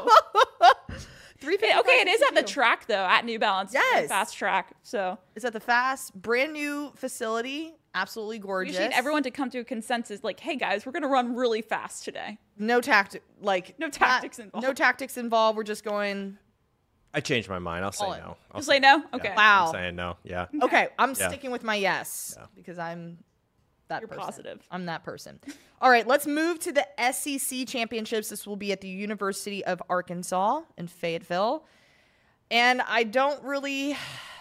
B: no.
A: three fifty.
B: Okay, it is at the track, though, at New Balance.
A: Yes.
B: Fast track. So
A: It's at the Fast, brand new facility. Absolutely
B: we
A: gorgeous.
B: just need everyone to come to a consensus, like, hey, guys, we're going to run really fast today.
A: No tactic, like
B: No tactics
A: not-
B: involved.
A: No tactics involved. We're just going.
C: I changed my mind. I'll say
A: All in.
C: no. I'll
B: Just say no?
C: yeah,
B: Okay.
A: Wow.
C: I'm saying no. Yeah.
A: Okay, I'm
C: Yeah.
A: sticking with my yes
C: Yeah.
A: because I'm that
B: You're
A: person.
B: positive.
A: I'm that person. All right, let's move to the S E C championships. This will be at the University of Arkansas in Fayetteville. And I don't really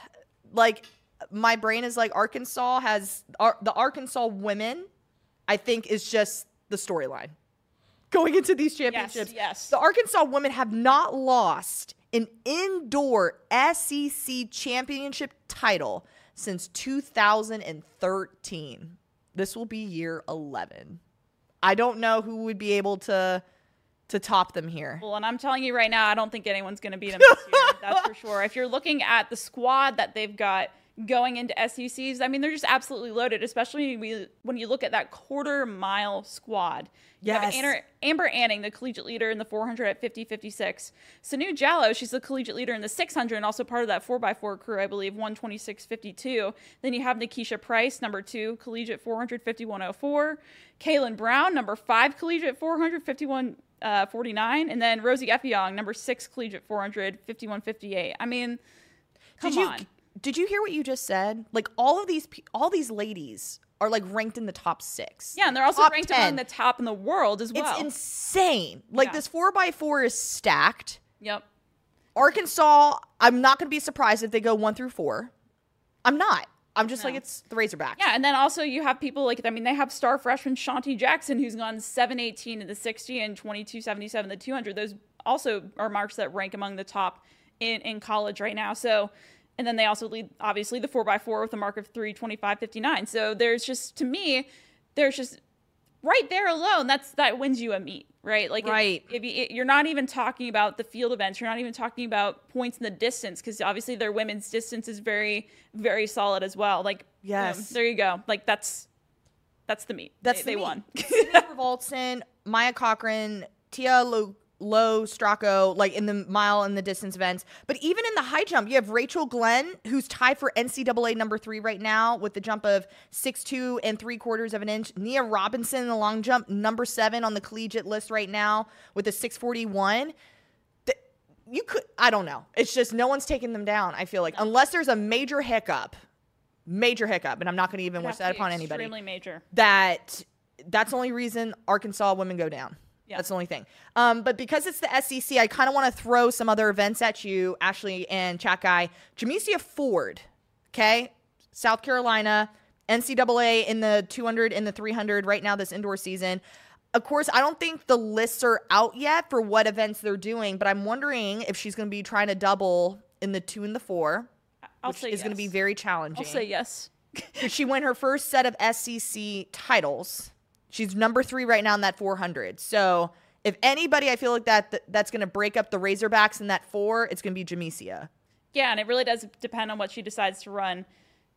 A: like my brain is like Arkansas has Ar- the Arkansas women, I think, is just the storyline going into these championships.
B: yes.
A: The Arkansas women have not lost an indoor S E C championship title since two thousand thirteen. This will be year eleven. I don't know who would be able to to top them here.
B: Well, and I'm telling you right now, I don't think anyone's going to beat them this year. That's for sure. If you're looking at the squad that they've got going into S E Cs, I mean, they're just absolutely loaded, especially when you, when you look at that quarter mile squad. You have
A: Yes.
B: Amber, Amber Anning, the collegiate leader in the four hundred at fifty fifty-six. Sanu Jallow, she's the collegiate leader in the six hundred and also part of that four by four crew, I believe, one twenty-six fifty-two. Then you have Nikisha Price, number two, collegiate four hundred fifty-one oh four. Kaylin Brown, number five, collegiate four hundred fifty-one forty-nine. And then Rosie Effiong, number six, collegiate four hundred fifty-one fifty-eight. I mean, come
A: Did you
B: on.
A: did you hear what you just said? Like all of these pe- all these ladies are like ranked in the top six.
B: Yeah, and they're also
A: Top
B: ranked
A: ten.
B: among the top in the world as well.
A: It's insane. Like
B: Yeah.
A: this four by four is stacked.
B: Yep.
A: Arkansas, I'm not going to be surprised if they go one through four. I'm not. I'm just
B: No.
A: like, it's the Razorbacks.
B: Yeah, and then also you have people like, I mean, they have star freshman Shanti Jackson, who's gone seven eighteen in the sixty and twenty-two seventy-seven in the two hundred. Those also are marks that rank among the top in, in college right now. So, and then they also lead, obviously, the four by four with a mark of three twenty-five fifty-nine. So there's just, to me, there's just right there alone, that's that wins you a meet, right? Like, if-
A: Right.
B: if, you, you're not even talking about the field events, you're not even talking about points in the distance, because obviously their women's distance is very, very solid as well. Like,
A: Yes.
B: boom, there you go. Like, that's that's the meet.
A: That's
B: they,
A: the
B: they
A: meet.
B: won.
A: Sydney Revoltson, Maya Cochran, Tia Lo, Lo Stracco, like in the mile and the distance events. But even in the high jump, you have Rachel Glenn, who's tied for N C double A number three right now with the jump of six two and three quarters of an inch. Nia Robinson in the long jump, number seven on the collegiate list right now with a six forty-one. Th- You could, I don't know. It's just no one's taking them down, I feel like, unless there's a major hiccup. Major hiccup, and I'm not going to even
B: It'd
A: wish
B: have
A: that
B: to be
A: upon anybody.
B: Extremely major.
A: That that's the only reason Arkansas women go down.
B: Yeah.
A: That's the only thing. Um, but because it's the S E C, I kind of want to throw some other events at you, Ashley and Chat Guy. Jamesia Ford, okay, South Carolina, N C double A in the two hundred and the three hundred right now this indoor season. Of course, I don't think the lists are out yet for what events they're doing, but I'm wondering if she's going to be trying to double in the two and the four,
B: I'll
A: which
B: say
A: is going to be
B: yes.
A: very challenging.
B: I'll say yes.
A: She won her first set of S E C titles. She's number three right now in that four hundred. So if anybody, I feel like that, that that's going to break up the Razorbacks in that four, it's going to be Jamesia.
B: Yeah, and it really does depend on what she decides to run.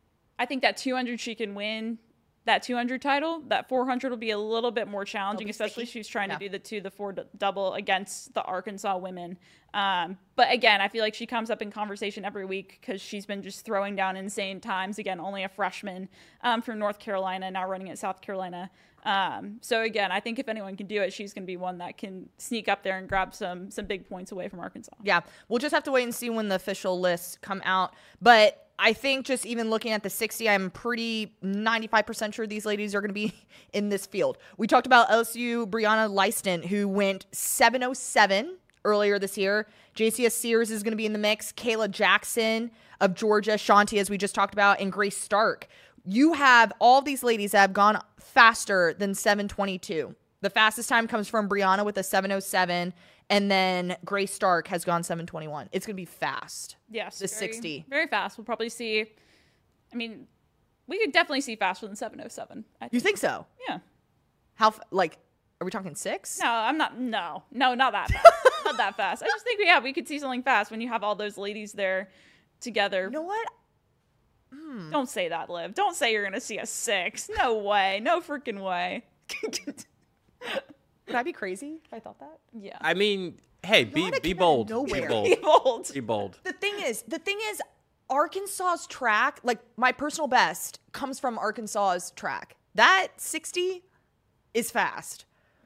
B: I think that two hundred she can win that two hundred title. That four hundred will be a little bit more challenging,
A: be
B: especially if
A: sticky.
B: she's trying
A: Yeah.
B: to do the two, the four d- double against the Arkansas women. Um, but again, I feel like she comes up in conversation every week because she's been just throwing down insane times. Again, only a freshman um, from North Carolina, now running at South Carolina. Um, so again, I think if anyone can do it, she's going to be one that can sneak up there and grab some some big points away from Arkansas.
A: Yeah, we'll just have to wait and see when the official lists come out. But I think just even looking at the sixty, I'm pretty ninety-five percent sure these ladies are going to be in this field. We talked about L S U Brianna Lyston, who went seven oh seven earlier this year. J C S Sears is going to be in the mix. Kayla Jackson of Georgia, Shanti, as we just talked about, and Grace Stark. You have all these ladies that have gone faster than seven twenty-two. The fastest time comes from Brianna with a seven oh seven, and then Grace Stark has gone seven twenty-one. It's going to be fast.
B: Yes,
A: The
B: very-
A: sixty.
B: Very fast. We'll probably see. I mean, we could definitely see faster than seven oh seven. I
A: You
B: think.
A: think so?
B: Yeah.
A: How, f- like, Are we talking six?
B: No, I'm not. No, no, not that fast. Not that fast. I just think, yeah, we could see something fast when you have all those ladies there together.
A: You know what?
B: Don't say that, Liv. Don't say you're going to see a six. No way. No freaking way.
A: Would I be crazy if I thought that?
B: Yeah.
C: I mean, hey, be
A: Joanna
C: be
A: came out of
C: bold. Be
A: nowhere.
C: bold.
B: Be bold.
C: Be bold.
A: The thing is, the thing is, Arkansas's track, like my personal best, comes from Arkansas's track. That sixty is fast.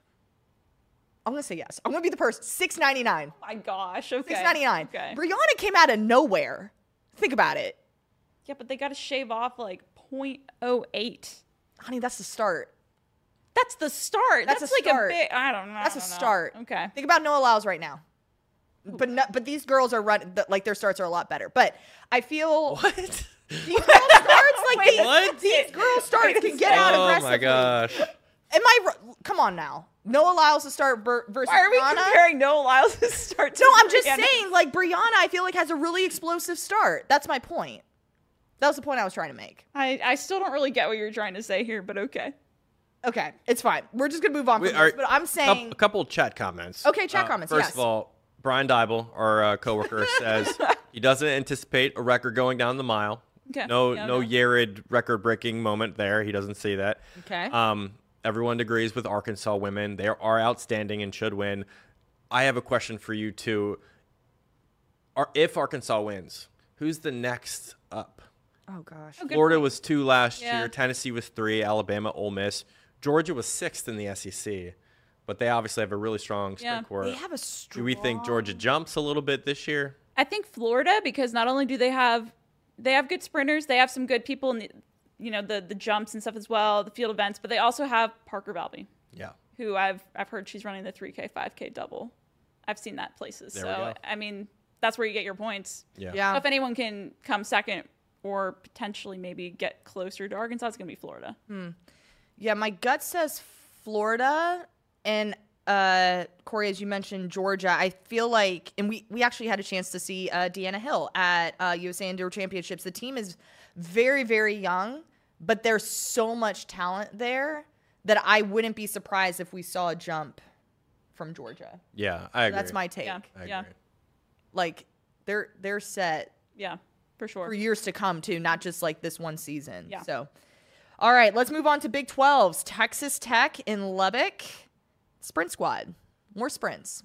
A: I'm gonna say yes. I'm gonna be the person. six ninety-nine.
B: Oh my gosh. Okay.
A: six ninety-nine.
B: Okay.
A: Brianna came out of nowhere. Think about it.
B: Yeah, but they got to shave off like point oh eight.
A: Honey, that's the start.
B: That's the start.
A: That's
B: That's,
A: a
B: like
A: start.
B: a bit. I don't know. I
A: That's a
B: don't know.
A: start.
B: Okay.
A: Think about Noah Lyles right now. But no, but these girls are running, like their starts are a lot better. But I feel
C: What?
A: these girl starts, like
B: Wait,
A: these,
C: what?
A: these girl starts can get out
C: Oh
A: aggressively.
C: my gosh.
A: Am I? r- Come on now. Noah Lyles to start ver- versus
B: Why are we
A: Brianna.
B: comparing Noah Lyles' start to
A: No, I'm just
B: Brianna?
A: saying, like Brianna, I feel like has a really explosive start. That's my point. That was the point I was trying to make.
B: I, I still don't really get what you're trying to say here, but okay.
A: Okay, it's fine. We're just gonna move on
C: We
A: from
C: are-
A: this. But I'm saying,
C: Coup- a couple chat comments.
A: Okay, chat
C: Uh,
A: comments,
C: First
A: yes.
C: of all, Brian Dybel, our uh, coworker, says he doesn't anticipate a record going down the mile.
B: Okay.
C: No,
B: Yeah,
C: no
B: no.
C: Yared record-breaking moment there. He doesn't see that.
A: Okay.
C: Um, everyone agrees with Arkansas women. They are outstanding and should win. I have a question for you too. Are, if Arkansas wins, who's the next up?
A: oh gosh,
B: Good
C: Florida
B: point.
C: was two last
B: Yeah.
C: year. Tennessee was three. Alabama, Ole Miss. Georgia was sixth in the S E C, but they obviously have a really strong sprint
B: Yeah.
C: court.
A: they have a
C: Do
A: strong.
C: we think Georgia jumps a little bit this year?
B: I think Florida, because not only do they have they have good sprinters, they have some good people in the you know the the jumps and stuff as well, the field events, but they also have Parker Balby,
C: Yeah.
B: who I've I've heard she's running the three K, five K double. I've seen that places.
C: There we
B: so
C: go.
B: I mean, that's where you get your points.
C: Yeah.
A: Yeah.
B: So if anyone can come second or potentially maybe get closer to Arkansas, it's gonna be Florida.
A: Yeah, my gut says Florida, and uh, Corey, as you mentioned, Georgia. I feel like, and we we actually had a chance to see uh, Deanna Hill at uh, U S A Indoor Championships. The team is very, very young, but there's so much talent there that I wouldn't be surprised if we saw a jump from Georgia.
C: Yeah, I agree.
A: That's my take.
B: Yeah.
C: I
B: Yeah.
C: agree.
A: Like they're they're set
B: Yeah, for sure.
A: for years to come too, not just like this one season.
B: Yeah.
A: So, all right, let's move on to Big twelves. Texas Tech in Lubbock, sprint squad, more sprints.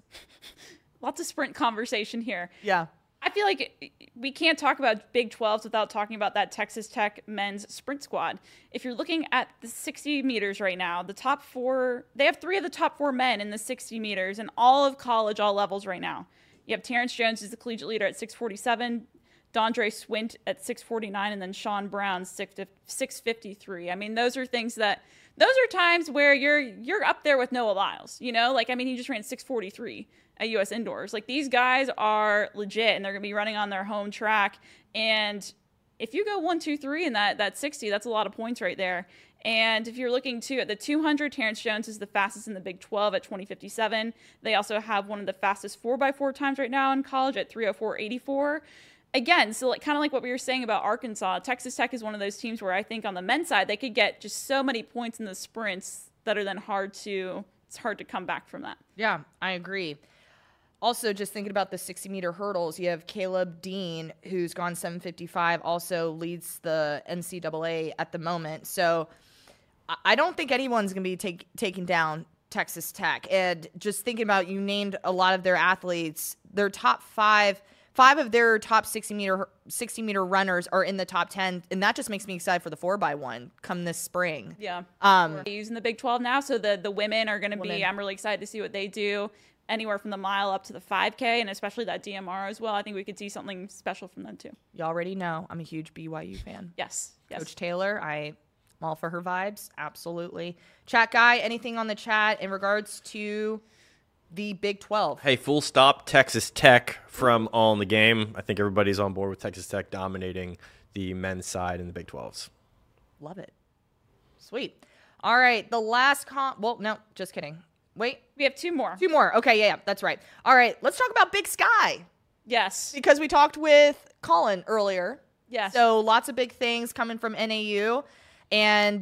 B: Lots of sprint conversation here.
A: Yeah.
B: I feel like we can't talk about Big twelves without talking about that Texas Tech men's sprint squad. If you're looking at the sixty meters right now, the top four, they have three of the top four men in the sixty meters in all of college, all levels right now. You have Terrence Jones, who's the collegiate leader at six forty-seven, Dondre Swint at six forty-nine, and then Sean Brown six fifty-three. I mean, those are things that, those are times where you're you're up there with Noah Lyles, you know? Like, I mean, he just ran six forty-three at U S Indoors. Like, these guys are legit, and they're going to be running on their home track. And if you go one, two, three in that, that sixty, that's a lot of points right there. And if you're looking too at the two hundred, Terrence Jones is the fastest in the Big twelve at twenty fifty-seven. They also have one of the fastest four by four times right now in college at three oh four eighty-four. Again, so like kind of like what we were saying about Arkansas, Texas Tech is one of those teams where I think on the men's side they could get just so many points in the sprints that are then hard to it's hard to come back from that.
A: Yeah, I agree. Also, just thinking about the sixty meter hurdles, you have Caleb Dean, who's gone seven fifty-five, also leads the N C double A at the moment. So I- I don't think anyone's going to be take, taking down Texas Tech. And just thinking about, you named a lot of their athletes, their top five, five of their top sixty meter sixty meter runners are in the top ten. And that just makes me excited for the four by one come this spring.
B: Yeah.
A: Um,
B: They're using the Big twelve now, so the, the women are going to
A: Women.
B: be, I'm really excited to see what they do anywhere from the mile up to the five K, and especially that D M R as well. I think we could see something special from them too.
A: You already know I'm a huge B Y U fan.
B: Yes. Yes.
A: Coach Taylor, I am all for her vibes. Absolutely. Chat guy, anything on the chat in regards to the Big twelve?
C: Hey, full stop, Texas Tech from All in the Game. I think everybody's on board with Texas Tech dominating the men's side in the Big twelves.
A: Love it. Sweet. All right. The last comp. Well, no, just kidding. Wait,
B: We have two more.
A: two more. Okay. Yeah, yeah, that's right. All right. Let's talk about Big Sky
B: Yes.
A: because we talked with Colin earlier.
B: Yes.
A: So lots of big things coming from N A U. And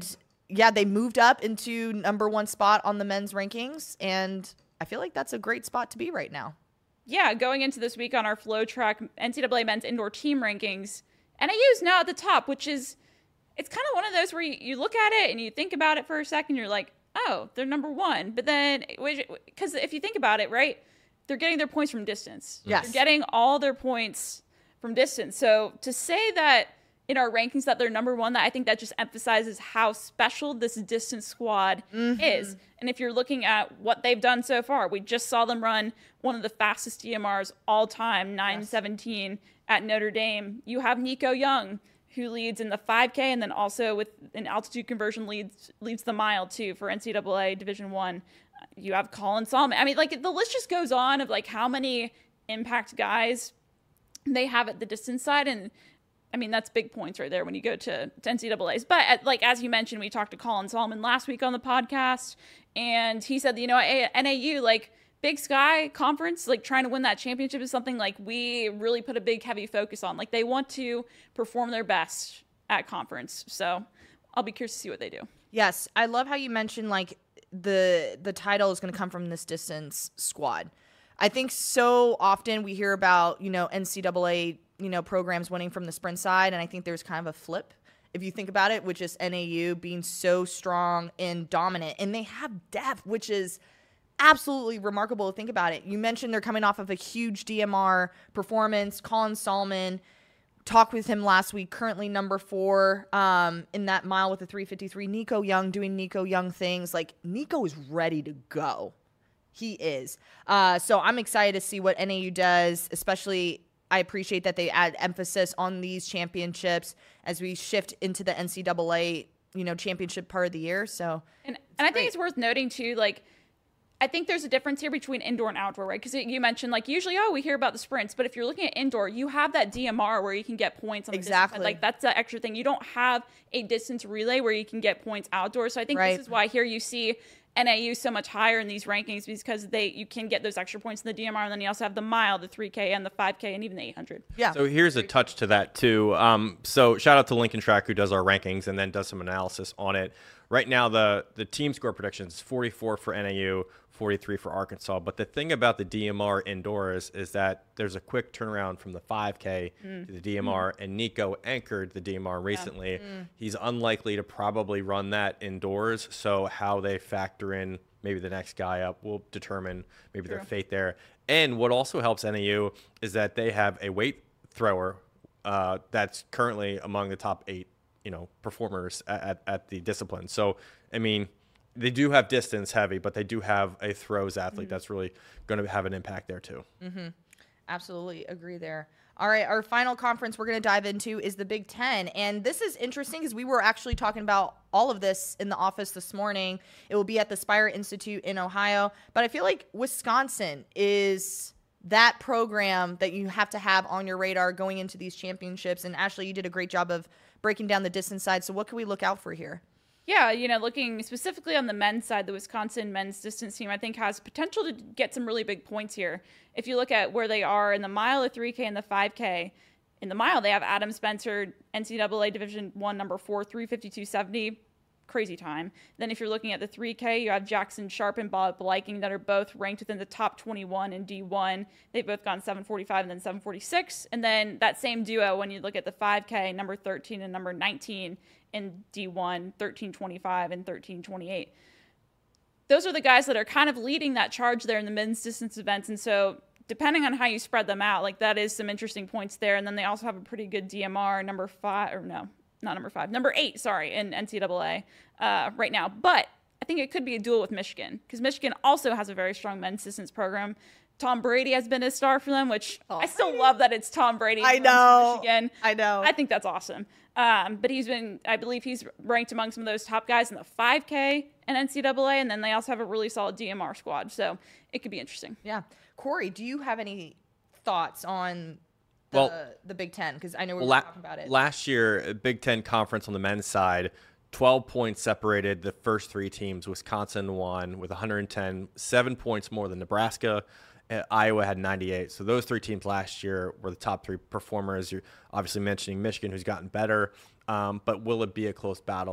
A: yeah, they moved up into number one spot on the men's rankings, and I feel like that's a great spot to be right now.
B: Yeah, going into this week on our Flow Track N C double A men's indoor team rankings, N A U is now at the top, which is, it's kind of one of those where you, you look at it and you think about it for a second, you're like, oh, they're number one. But then, because if you think about it, right, they're getting their points from distance.
A: Yes.
B: They're getting all their points from distance. So to say that in our rankings that they're number one, that I think that just emphasizes how special this distance squad mm-hmm. is. And if you're looking at what they've done so far, we just saw them run one of the fastest D M Rs all time, nine seventeen yes. at Notre Dame. You have Nico Young, who leads in the five K, and then also with an altitude conversion leads leads the mile too for N C double A Division One. You have Colin Solomon. I mean, like the list just goes on of like how many impact guys they have at the distance side, and I mean, that's big points right there when you go to, to N C double A's. But at, like, as you mentioned, we talked to Colin Solomon last week on the podcast, and he said, you know, N A U, like, Big Sky Conference, like, trying to win that championship is something, like, we really put a big, heavy focus on. Like, they want to perform their best at conference. So I'll be curious to see what they do. Yes.
A: I love how you mentioned, like, the the title is going to come from this distance squad. I think so often we hear about, you know, N C double A, you know, programs winning from the sprint side, and I think there's kind of a flip, if you think about it, with just N A U being so strong and dominant. And they have depth, which is absolutely remarkable to think about it. You mentioned they're coming off of a huge D M R performance. Colin Solomon, talked with him last week, currently number four um, in that mile with the three fifty-three. Nico Young doing Nico Young things. Like, Nico is ready to go. He is. Uh, so I'm excited to see what N A U does, especially I appreciate that they add emphasis on these championships as we shift into the N C double A, you know, championship part of the year. So,
B: and, and I think it's worth noting too, like, I think there's a difference here between indoor and outdoor, right? Because you mentioned, like, usually, oh, we hear about the sprints, but if you're looking at indoor, you have that D M R where you can get points on the
A: exactly.
B: distance. Like, that's the extra thing. You don't have a distance relay where you can get points outdoors. So I think
A: right.
B: this is why here you see N A U so much higher in these rankings, because they you can get those extra points in the D M R, and then you also have the mile, the three K, and the five K, and even the eight hundred.
A: Yeah.
C: So here's a touch to that too. Um, so shout out to Lincoln Track, who does our rankings and then does some analysis on it. Right now, the the team score predictions: forty-four for N A U, forty-three for Arkansas. But the thing about the D M R indoors is that there's a quick turnaround from the five K mm. to the D M R, mm. and Nico anchored the D M R recently. Yeah. Mm. He's unlikely to probably run that indoors, so how they factor in maybe the next guy up will determine maybe True. Their fate there. And what also helps N A U is that they have a weight thrower uh, that's currently among the top eight, you know, performers at, at the discipline. So, I mean, they do have distance heavy, but they do have a throws athlete mm-hmm. that's really going to have an impact there too.
A: Mm-hmm. Absolutely agree there. All right, our final conference we're going to dive into is the Big Ten. And this is interesting because we were actually talking about all of this in the office this morning. It will be at the Spire Institute in Ohio. But I feel like Wisconsin is that program that you have to have on your radar going into these championships. And Ashley, you did a great job of breaking down the distance side. So what can we look out for here?
B: Yeah, you know, looking specifically on the men's side, the Wisconsin men's distance team, I think, has potential to get some really big points here. If you look at where they are in the mile, the three K, and the five K, in the mile, they have Adam Spencer, N C double A Division One, number four, three fifty-two seventy, crazy time. Then if you're looking at the three K, you have Jackson Sharp and Bob Bleiking that are both ranked within the top twenty-one in D one. They've both gone seven forty-five and then seven forty-six. And then that same duo, when you look at the five K, number thirteen and number nineteen in D one, thirteen twenty-five and thirteen twenty-eight. Those are the guys that are kind of leading that charge there in the men's distance events. And so depending on how you spread them out, like, that is some interesting points there. And then they also have a pretty good D M R, number five, or no, not number five, number eight, sorry, in N C double A uh, right now. But I think it could be a duel with Michigan, because Michigan also has a very strong men's distance program. Tom Brady has been a star for them, which oh, I still love that it's Tom Brady.
A: I know.
B: Michigan.
A: I know.
B: I think that's awesome. Um, but he's been, I believe he's ranked among some of those top guys in the five K and N C double A, and then they also have a really solid D M R squad. So it could be interesting.
A: Yeah. Corey, do you have any thoughts on the,
C: well,
A: the Big Ten? Because I know we were
C: la-
A: talking about it.
C: Last year, Big Ten Conference on the men's side, twelve points separated the first three teams. Wisconsin won with one hundred ten, seven points more than Nebraska. Uh, Iowa had ninety-eight. So those three teams last year were the top three performers. You're obviously mentioning Michigan, who's gotten better. Um, but will it be a close battle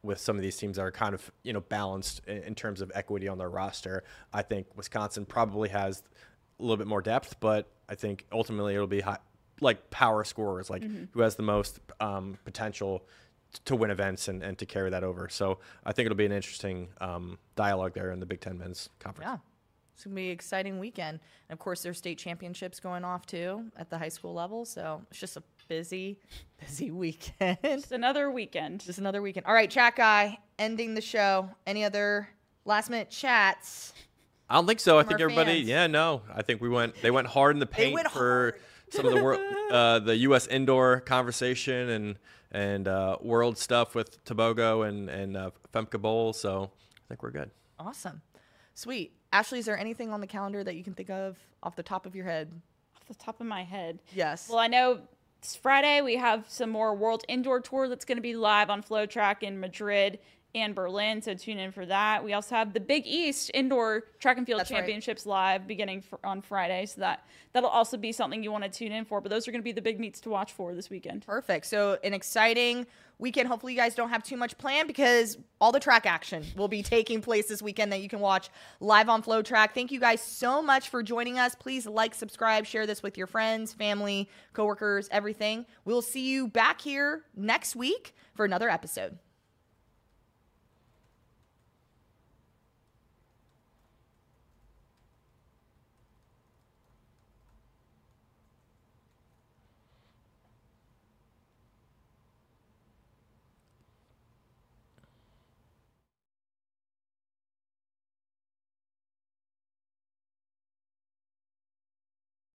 C: with some of these teams that are kind of, you know, balanced in, in terms of equity on their roster. I think Wisconsin probably has a little bit more depth, but I think ultimately it'll be high, like power scorers, like mm-hmm. who has the most um, potential to win events and, and to carry that over. So I think it'll be an interesting um, dialogue there in the Big Ten Men's Conference.
A: Yeah. It's going to be an exciting weekend. And, of course, there's state championships going off, too, at the high school level. So it's just a busy, busy weekend.
B: Just another weekend.
A: Just another weekend. All right, chat guy, ending the show. Any other last-minute chats?
C: I don't think so. I think everybody,
A: fans?
C: yeah, no. I think we went, they went hard in the paint
A: went
C: for
A: hard.
C: some of the world, uh, the U S indoor conversation and and uh, world stuff with Tobogo and, and uh, Femke Bowl. So I think we're good.
A: Awesome. Sweet. Ashley, is there anything on the calendar that you can think of off the top of your head?
B: Off the top of my head.
A: Yes.
B: Well, I know it's Friday. We have some more World Indoor Tour that's going to be live on Flow Track in Madrid and Berlin, so tune in for that. We also have the Big East Indoor Track and Field
A: That's
B: Championships right. live beginning for, on Friday, so that, that'll also be something you want to tune in for, but those are going to be the big meets to watch for this weekend.
A: Perfect. So an exciting weekend. Hopefully you guys don't have too much planned because all the track action will be taking place this weekend that you can watch live on Flow Track. Thank you guys so much for joining us. Please like, subscribe, share this with your friends, family, coworkers, everything. We'll see you back here next week for another episode.